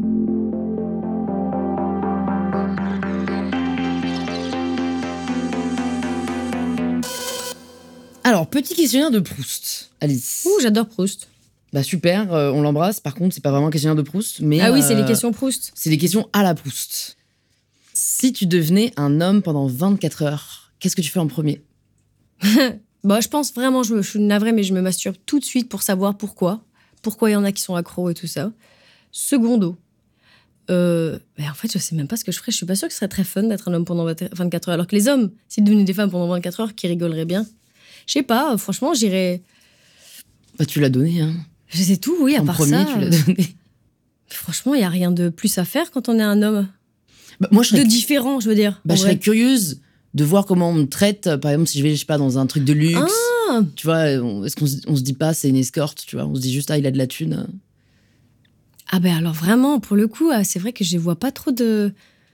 Speaker 1: Alors, petit questionnaire de Proust, Alice.
Speaker 5: Ouh, j'adore Proust.
Speaker 1: Bah super, euh, on l'embrasse. Par contre, c'est pas vraiment un questionnaire de Proust, mais
Speaker 5: Ah oui, c'est
Speaker 1: euh,
Speaker 5: les questions Proust.
Speaker 1: c'est des questions à la Proust. Si tu devenais un homme pendant vingt-quatre heures, qu'est-ce que tu fais en premier?
Speaker 5: Bah, je pense vraiment, je, me, je suis navrée, mais je me masturbe tout de suite pour savoir pourquoi. Pourquoi il y en a qui sont accros et tout ça. Secondo. Euh, mais en fait, je sais même pas ce que je ferais. Je suis pas sûre que ce serait très fun d'être un homme pendant vingt-quatre heures. Alors que les hommes, s'ils devenaient des femmes pendant vingt-quatre heures, qui rigoleraient bien. Je sais pas, franchement, j'irais.
Speaker 1: Bah tu l'as donné, hein.
Speaker 5: Je sais tout, oui, à
Speaker 1: en
Speaker 5: part
Speaker 1: premier,
Speaker 5: ça.
Speaker 1: tu l'as
Speaker 5: euh,
Speaker 1: donné.
Speaker 5: Franchement, il y a rien de plus à faire quand on est un homme.
Speaker 1: Bah, moi, je
Speaker 5: De
Speaker 1: serais,
Speaker 5: différent, je veux dire.
Speaker 1: bah,
Speaker 5: en
Speaker 1: je serais
Speaker 5: vrai.
Speaker 1: curieuse de voir comment on me traite. euh, Par exemple, si je vais, je sais pas, dans un truc de luxe.
Speaker 5: Ah,
Speaker 1: Tu vois, on- est-ce qu'on se, on se dit pas c'est une escorte, tu vois? On se dit juste, ah, il a de la thune.
Speaker 5: ah ben alors vraiment, pour le coup, ah, c'est vrai que je vois pas trop de.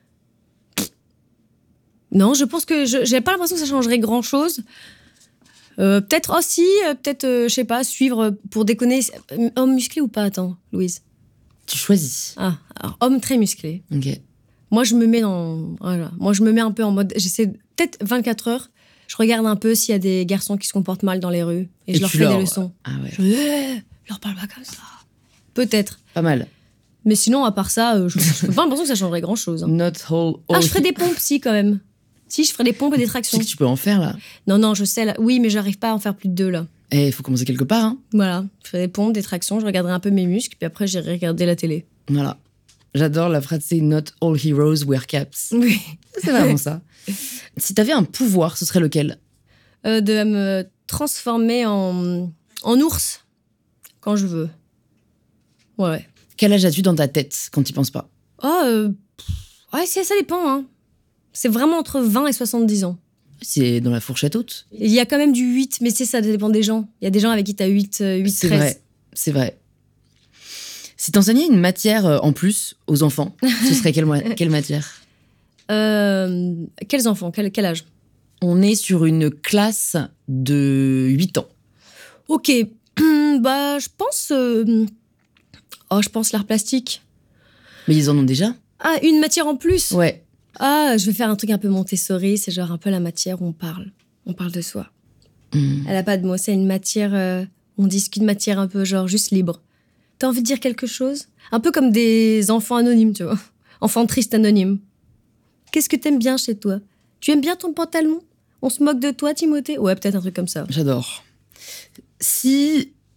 Speaker 5: Non, je pense que je j'ai pas l'impression que ça changerait grand chose. Euh, peut-être aussi, euh, peut-être, euh, je sais pas, suivre euh, pour déconner. Euh, Homme musclé ou pas? Attends, Louise.
Speaker 1: Tu choisis.
Speaker 5: Ah, alors homme très musclé.
Speaker 1: Ok.
Speaker 5: Moi, je me mets dans. Voilà. Moi, je me mets un peu en mode. J'essaie peut-être vingt-quatre heures. Je regarde un peu s'il y a des garçons qui se comportent mal dans les rues et,
Speaker 1: Et
Speaker 5: je leur
Speaker 1: tu
Speaker 5: fais
Speaker 1: leur-
Speaker 5: des leçons.
Speaker 1: Ah ouais.
Speaker 5: Je Eh, leur parle pas comme ça. Peut-être.
Speaker 1: Pas mal.
Speaker 5: Mais sinon, à part ça, euh, je n'ai pas l'impression que ça changerait grand-chose. hein.
Speaker 1: Not whole.
Speaker 5: Ah, je ferais des pompes, si, quand même. Si, je ferais des pompes et des
Speaker 1: Tu
Speaker 5: tractions.
Speaker 1: sais que tu peux en faire, là.
Speaker 5: Non, non, je sais. Là. Oui, mais j'arrive pas à en faire plus de deux, là.
Speaker 1: Eh, il faut commencer quelque part, hein.
Speaker 5: Voilà. Je ferais des pompes, des tractions, je regarderai un peu mes muscles, puis après, j'irai regarder la télé.
Speaker 1: Voilà. J'adore la phrase, c'est Not all heroes wear caps.
Speaker 5: Oui.
Speaker 1: C'est vraiment ça. Si t'avais un pouvoir, ce serait lequel?
Speaker 5: Euh, de me transformer en, en ours quand je veux. Ouais.
Speaker 1: Quel âge as-tu dans ta tête quand tu penses pas?
Speaker 5: Oh, euh, pff, ouais, c'est- ça dépend, hein. C'est vraiment entre vingt et soixante-dix ans.
Speaker 1: C'est dans la fourchette haute.
Speaker 5: Il y a quand même du huit, mais c'est ça, ça dépend des gens. Il y a des gens avec qui t'as huit, euh, huit
Speaker 1: C'est
Speaker 5: treize.
Speaker 1: vrai. C'est vrai. Si t'enseignais une matière euh, en plus aux enfants, ce serait quelle, mo- quelle matière?
Speaker 5: Euh, quels enfants? Quel, quel âge?
Speaker 1: On est sur une classe de huit ans.
Speaker 5: Ok, bah je pense... euh, Oh, je pense l'art plastique.
Speaker 1: Mais ils en ont déjà?
Speaker 5: Ah, une matière en plus?
Speaker 1: Ouais.
Speaker 5: Ah, je vais faire un truc un peu Montessori, c'est genre un peu la matière où on parle. On parle de soi.
Speaker 1: Hmm.
Speaker 5: Elle a pas de mots, c'est une matière... euh, on discute matière un peu genre juste libre. T'as envie de dire quelque chose? Un peu comme des enfants anonymes, tu vois. Enfants tristes anonymes. Qu'est-ce que t'aimes bien chez toi? Tu aimes bien ton pantalon? On se moque de toi, Timothée? Ouais, peut-être un truc comme ça.
Speaker 1: J'adore. Si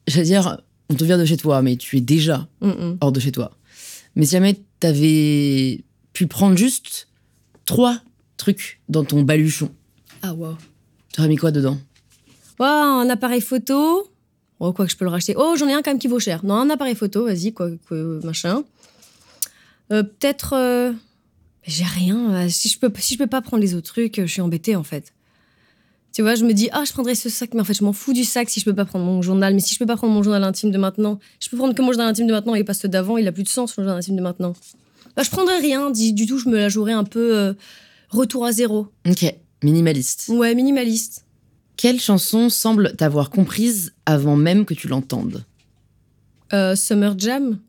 Speaker 1: j'allais dire, on te vire de chez toi, mais tu es déjà
Speaker 5: Mm-mm.
Speaker 1: hors de chez toi. Mais si jamais t'avais pu prendre juste trois trucs dans ton baluchon,
Speaker 5: Ah, wow.
Speaker 1: t'aurais mis quoi dedans?
Speaker 5: Oh, un appareil photo. Oh, quoi que je peux le racheter. Oh, j'en ai un quand même qui vaut cher. Non, un appareil photo, vas-y, quoi, quoi machin. Euh, peut-être... euh, J'ai rien. Euh, Si je peux, si je peux pas prendre les autres trucs, je suis embêtée, en fait. Tu vois, je me dis, ah, je prendrais ce sac, mais en fait, je m'en fous du sac si je peux pas prendre mon journal. Mais si je peux pas prendre mon journal intime de maintenant, je peux prendre que mon journal intime de maintenant et pas ceux d'avant, il a plus de sens, mon journal intime de maintenant. Bah, je prendrais rien, du, du tout, je me la jouerais un peu euh, retour à zéro.
Speaker 1: Ok, minimaliste.
Speaker 5: Ouais, minimaliste.
Speaker 1: Quelle chanson semble t'avoir comprise avant même que tu l'entendes?
Speaker 5: Euh, Summer Jam.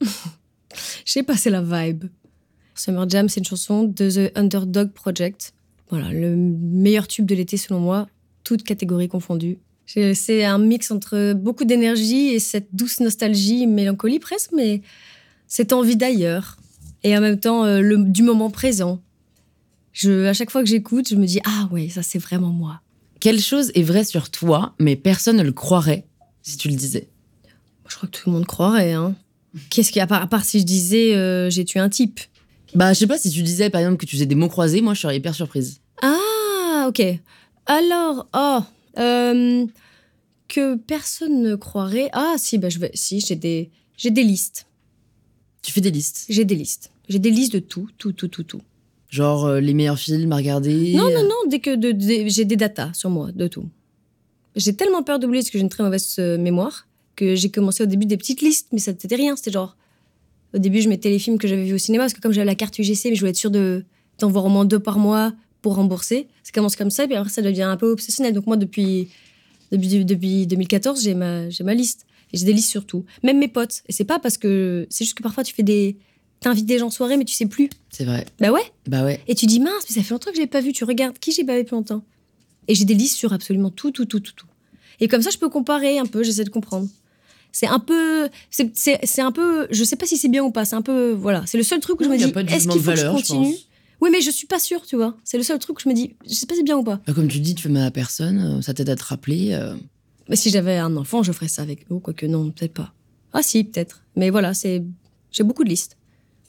Speaker 5: Je sais pas, c'est la vibe. Summer Jam, c'est une chanson de The Underdog Project. Voilà, le meilleur tube de l'été selon moi, toutes catégories confondues. J'ai- C'est un mix entre beaucoup d'énergie et cette douce nostalgie, mélancolie presque, mais cette envie d'ailleurs. Et en même temps, euh, le, du moment présent. Je, à chaque fois que j'écoute, je me dis « Ah ouais, ça c'est vraiment moi ».
Speaker 1: Quelle chose est vraie sur toi, mais personne ne le croirait si tu le disais?
Speaker 5: Je crois que tout le monde croirait. Hein. Qu'est-ce qu'il y a, à part, à part si je disais euh, j'ai tué un type.
Speaker 1: Bah, je sais pas, si tu disais par exemple que tu faisais des mots croisés, moi je serais hyper surprise.
Speaker 5: Ah, ok. Alors, oh, euh, que personne ne croirait. Ah, si, bah, je vais, si, j'ai des, j'ai des listes.
Speaker 1: Tu fais des listes.
Speaker 5: J'ai des listes. J'ai des listes de tout, tout, tout, tout, tout.
Speaker 1: Genre euh, les meilleurs films à regarder.
Speaker 5: Non, non, non, dès que de, de- j'ai des datas sur moi, de tout. J'ai tellement peur d'oublier parce que j'ai une très mauvaise euh, mémoire que j'ai commencé au début des petites listes, mais ça c'était rien. C'était genre, au début, je mettais les films que j'avais vus au cinéma parce que comme j'avais la carte U G C, mais je voulais être sûre de, d'en voir au moins deux par mois pour rembourser. Ça commence comme ça, et puis après, ça devient un peu obsessionnel. Donc moi, depuis, depuis, depuis deux mille quatorze, j'ai ma, j'ai ma liste. Et j'ai des listes sur tout. Même mes potes. Et c'est pas parce que... C'est juste que parfois, tu fais des... T'invites des gens en soirée, mais tu sais plus.
Speaker 1: C'est vrai.
Speaker 5: Bah ouais.
Speaker 1: Bah ouais.
Speaker 5: Et tu dis, mince, mais ça fait longtemps que je l'ai pas vu. Tu regardes qui j'ai pas vu depuis longtemps. Et j'ai des listes sur absolument tout, tout, tout, tout, tout. Et comme ça, je peux comparer un peu, j'essaie de comprendre. C'est un peu... C'est, c'est, c'est un peu... Je sais pas si c'est bien ou pas. C'est un peu... Voilà. C'est le seul truc où
Speaker 1: Non,
Speaker 5: je me
Speaker 1: y a
Speaker 5: dis,
Speaker 1: pas de
Speaker 5: est-ce
Speaker 1: jugement
Speaker 5: qu'il
Speaker 1: de
Speaker 5: faut
Speaker 1: valeur,
Speaker 5: que je
Speaker 1: je
Speaker 5: continue
Speaker 1: pense.
Speaker 5: Oui, mais je suis pas sûre, tu vois. C'est le seul truc où je me dis, je sais pas si c'est bien ou pas.
Speaker 1: Bah, comme tu dis, tu fais mal à personne, euh, ça t'aide à te rappeler. euh.
Speaker 5: Mais si j'avais un enfant, je ferais ça avec eux. Quoique non, peut-être pas. Ah si, peut-être. Mais voilà, c'est... J'ai beaucoup de listes.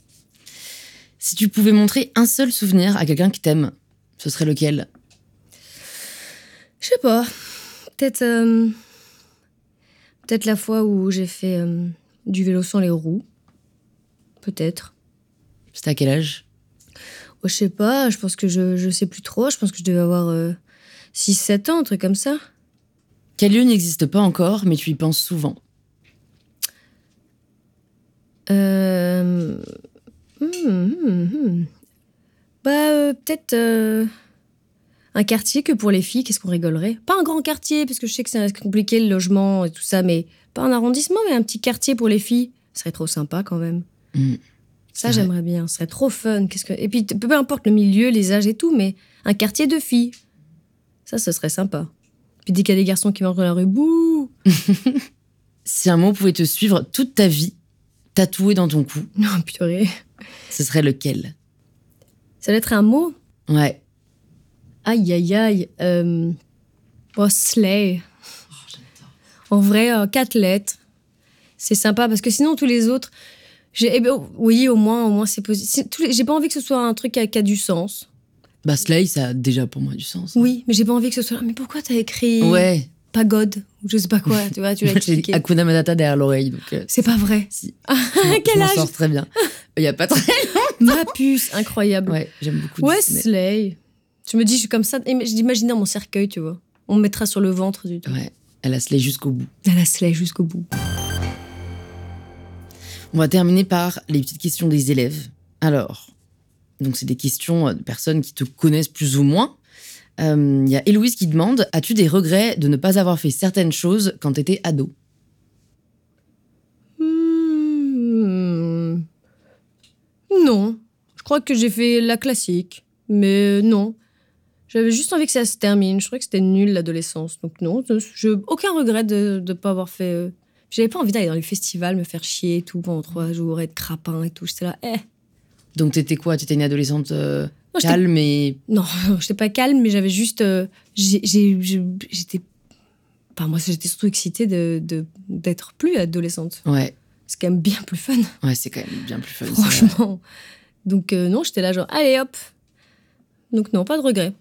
Speaker 1: Si tu pouvais montrer un seul souvenir à quelqu'un qui t'aime, ce serait lequel?
Speaker 5: Je sais pas. Peut-être... euh, Peut-être la fois où j'ai fait euh, du vélo sans les roues. Peut-être.
Speaker 1: C'était à quel âge?
Speaker 5: Oh, je sais pas, je pense que je, je sais plus trop. Je pense que je devais avoir euh, six sept ans, un truc comme ça.
Speaker 1: Quel lieu n'existe pas encore, mais tu y penses souvent?
Speaker 5: Euh... hmm, hmm, hmm. Bah, euh, peut-être euh, un quartier que pour les filles, qu'est-ce qu'on rigolerait? Pas un grand quartier, parce que je sais que c'est compliqué le logement et tout ça, mais pas un arrondissement, mais un petit quartier pour les filles. Ce serait trop sympa quand même.
Speaker 1: Mm.
Speaker 5: Ça,
Speaker 1: C'est vrai.
Speaker 5: j'aimerais bien. Ce serait trop fun. Qu'est-ce que... Et puis, peu peu importe le milieu, les âges et tout, mais un quartier de filles. Ça, ce serait sympa. Puis dès qu'il y a des garçons qui marchent dans la rue, bouh!
Speaker 1: Si un mot pouvait te suivre toute ta vie, tatoué dans ton cou,
Speaker 5: Non, purée.
Speaker 1: ce serait lequel?
Speaker 5: Ça doit être un mot.
Speaker 1: Ouais.
Speaker 5: Aïe, aïe, aïe. Euh... Oh, slay. En vrai, euh, quatre lettres. C'est sympa parce que sinon, tous les autres. J'ai... eh ben, oh, oui, au moins, au moins c'est positif. Tous les- J'ai pas envie que ce soit un truc qui a, qui a du sens.
Speaker 1: Bah, Slay, ça a déjà pour moi du sens.
Speaker 5: Oui, mais j'ai pas envie que ce soit. Mais pourquoi t'as écrit
Speaker 1: Ouais.
Speaker 5: pagode ou je sais pas quoi, tu vois, tu l'as
Speaker 1: Moi, j'ai
Speaker 5: expliqué.
Speaker 1: Hakuna Matata derrière l'oreille, donc. euh,
Speaker 5: C'est pas vrai.
Speaker 1: si.
Speaker 5: À
Speaker 1: Je
Speaker 5: quel
Speaker 1: m'en
Speaker 5: âge?
Speaker 1: sors très bien. Il y a pas très.
Speaker 5: Ma puce, incroyable.
Speaker 1: Ouais, j'aime beaucoup
Speaker 5: Ouais,
Speaker 1: Disney.
Speaker 5: slay. Je me dis, je suis comme ça. J'imagine dans mon cercueil, tu vois. On me mettra sur le ventre du tout.
Speaker 1: Ouais, elle a Slay jusqu'au bout.
Speaker 5: Elle a slay jusqu'au bout.
Speaker 1: On va terminer par les petites questions des élèves. Alors, donc c'est des questions de personnes qui te connaissent plus ou moins. Il euh, y a Héloïse qui demande « As-tu des regrets de ne pas avoir fait certaines choses quand t'étais ado ?»
Speaker 5: Hmm. Non. Je crois que j'ai fait la classique. Mais non. J'avais juste envie que ça se termine. Je trouvais que c'était nul, l'adolescence. Donc non, je, aucun regret de ne pas avoir fait... euh, J'avais pas envie d'aller dans les festivals, me faire chier et tout pendant trois jours, être crapin et tout. J'étais là, eh.
Speaker 1: Donc t'étais quoi? T'étais une adolescente euh,
Speaker 5: Non, j'étais-
Speaker 1: calme et...
Speaker 5: Non, j'étais pas calme, mais j'avais juste... euh, j'ai- j'ai- j'ai- J'étais Enfin, moi, j'étais surtout excitée de, de, d'être plus adolescente.
Speaker 1: Ouais.
Speaker 5: C'est quand même bien plus fun.
Speaker 1: Ouais, c'est quand même bien plus fun.
Speaker 5: Franchement. Donc, euh, non, j'étais là, genre, allez hop. Donc, non, pas de regret.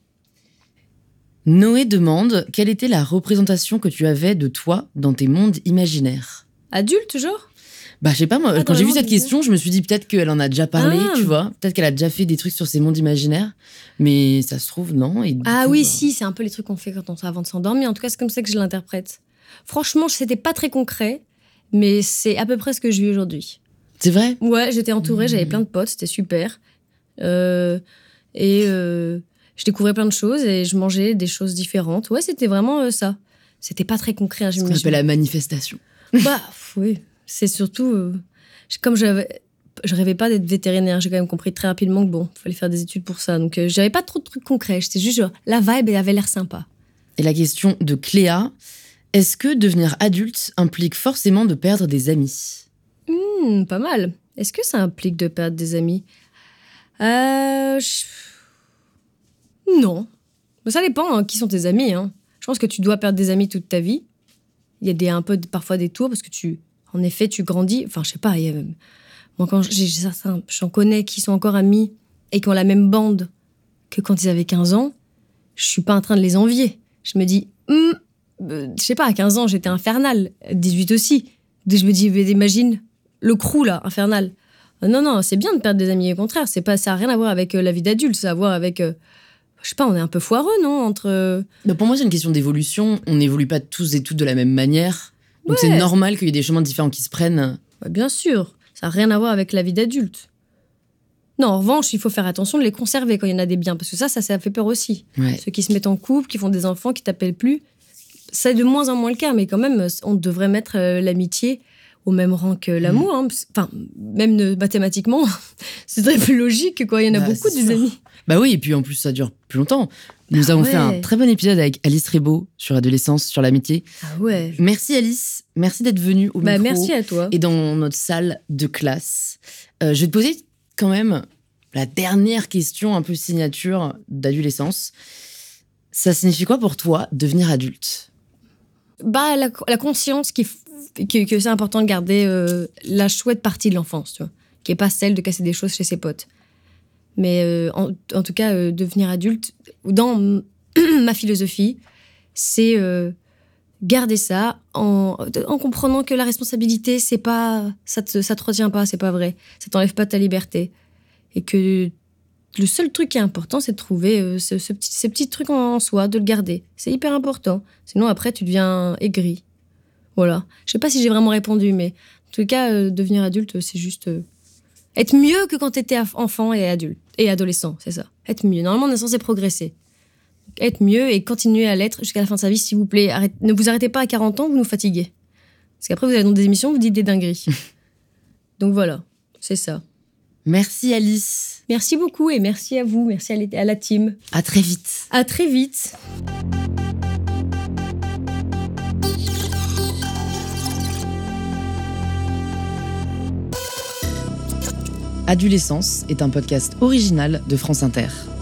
Speaker 1: Noé demande quelle était la représentation que tu avais de toi dans tes mondes imaginaires.
Speaker 5: Adulte, genre?
Speaker 1: Bah, je sais pas, moi,
Speaker 5: Ah,
Speaker 1: quand j'ai vu
Speaker 5: dans les
Speaker 1: cette
Speaker 5: mondes
Speaker 1: question, je me suis dit peut-être qu'elle en a déjà parlé,
Speaker 5: Ah.
Speaker 1: tu vois. Peut-être qu'elle a déjà fait des trucs sur ses mondes imaginaires. Mais ça se trouve, non. Et du
Speaker 5: Ah
Speaker 1: coup,
Speaker 5: oui,
Speaker 1: bah,
Speaker 5: si, c'est un peu les trucs qu'on fait quand on avant de s'endormir. En tout cas, c'est comme ça que je l'interprète. Franchement, c'était pas très concret, mais c'est à peu près ce que je vis aujourd'hui.
Speaker 1: C'est vrai?
Speaker 5: Ouais, j'étais entourée,
Speaker 1: Mmh.
Speaker 5: j'avais plein de potes, c'était super. Euh, et euh, je découvrais plein de choses et je mangeais des choses différentes. Ouais, c'était vraiment euh, ça. C'était pas très concret, hein,
Speaker 1: Ce qu'on
Speaker 5: j'imagine.
Speaker 1: appelle la manifestation.
Speaker 5: Bah, oui. C'est surtout... euh, comme j'avais... Je rêvais pas d'être vétérinaire, j'ai quand même compris très rapidement que bon, il fallait faire des études pour ça. Donc, euh, j'avais pas trop de trucs concrets. J'étais juste genre, la vibe, elle avait l'air sympa.
Speaker 1: Et la question de Cléa, est-ce que devenir adulte implique forcément de perdre des amis?
Speaker 5: Hmm, pas mal. Est-ce que ça implique de perdre des amis? Euh... je- Non. Mais ça dépend, hein, qui sont tes amis. Hein. Je pense que tu dois perdre des amis toute ta vie. Il y a des, un peu, de- parfois des tours, parce que tu... En effet, tu grandis. Enfin, je sais pas, il y a... Moi, quand j'ai j'ai certains... J'en connais qui sont encore amis et qui ont la même bande que quand ils avaient quinze ans. Je suis pas en train de les envier. Je me dis... Hmm, euh, je sais pas, à quinze ans, j'étais infernale. dix-huit aussi. Je me dis, mais imagine le crew, là, infernal. Euh, Non, non, c'est bien de perdre des amis. Au contraire, c'est pas, ça n'a rien à voir avec euh, la vie d'adulte. Ça a à voir avec... euh, je sais pas, on est un peu foireux, non? Entre... euh,
Speaker 1: Bah, pour moi, c'est une question d'évolution. On n'évolue pas tous et toutes de la même manière. Donc
Speaker 5: Ouais.
Speaker 1: c'est normal qu'il y ait des chemins différents qui se prennent.
Speaker 5: bah, bien sûr, ça n'a rien à voir avec la vie d'adulte. Non, en revanche, il faut faire attention de les conserver quand il y en a des biens. Parce que ça, ça, ça fait peur aussi.
Speaker 1: Ouais.
Speaker 5: Ceux qui se mettent en couple, qui font des enfants, qui t'appellent plus. C'est de moins en moins le cas, mais quand même, on devrait mettre euh, l'amitié au même rang que l'amour. hein. Enfin, même euh, mathématiquement, c'est très plus logique que quand il y en a
Speaker 1: Bah,
Speaker 5: beaucoup,
Speaker 1: c'est
Speaker 5: des
Speaker 1: sûr.
Speaker 5: amis.
Speaker 1: Bah oui, et puis en plus, ça dure plus longtemps. Nous
Speaker 5: Ah
Speaker 1: avons
Speaker 5: ouais.
Speaker 1: fait un très bon épisode avec Alice Rebaud sur l'adolescence, sur l'amitié.
Speaker 5: Ah ouais.
Speaker 1: Merci Alice, merci d'être venue au
Speaker 5: Bah,
Speaker 1: micro
Speaker 5: merci à toi.
Speaker 1: et dans notre salle de classe. Euh, je vais te poser quand même la dernière question un peu signature d'adolescence. Ça signifie quoi pour toi devenir adulte?
Speaker 5: Bah, la, la conscience qui, f- que, que c'est important de garder euh, la chouette partie de l'enfance, tu vois, qui est pas celle de casser des choses chez ses potes. Mais euh, en, en tout cas, euh, devenir adulte, dans m- ma philosophie, c'est euh, garder ça en, en comprenant que la responsabilité, c'est pas, ça te, ça te retient pas, c'est pas vrai, ça t'enlève pas ta liberté, et que le seul truc qui est important, c'est de trouver euh, ce, ce petit, ces petits trucs en, en soi, de le garder. C'est hyper important. Sinon, après, tu deviens aigri. Voilà. Je sais pas si j'ai vraiment répondu, mais en tout cas, euh, devenir adulte, c'est juste euh, être mieux que quand t'étais aff- enfant et adulte et adolescent, c'est ça. Être mieux. Normalement, on est censé progresser. Donc, être mieux et continuer à l'être jusqu'à la fin de sa vie, s'il vous plaît. Arrête- ne vous arrêtez pas à quarante ans, vous nous fatiguez. Parce qu'après, vous allez dans des émissions, vous dites des dingueries. Donc voilà, c'est ça.
Speaker 1: Merci Alice,
Speaker 5: Merci beaucoup et merci à vous, merci à l'é- à la team.
Speaker 1: à très vite.
Speaker 5: À très vite.
Speaker 1: Adolescence est un podcast original de France Inter.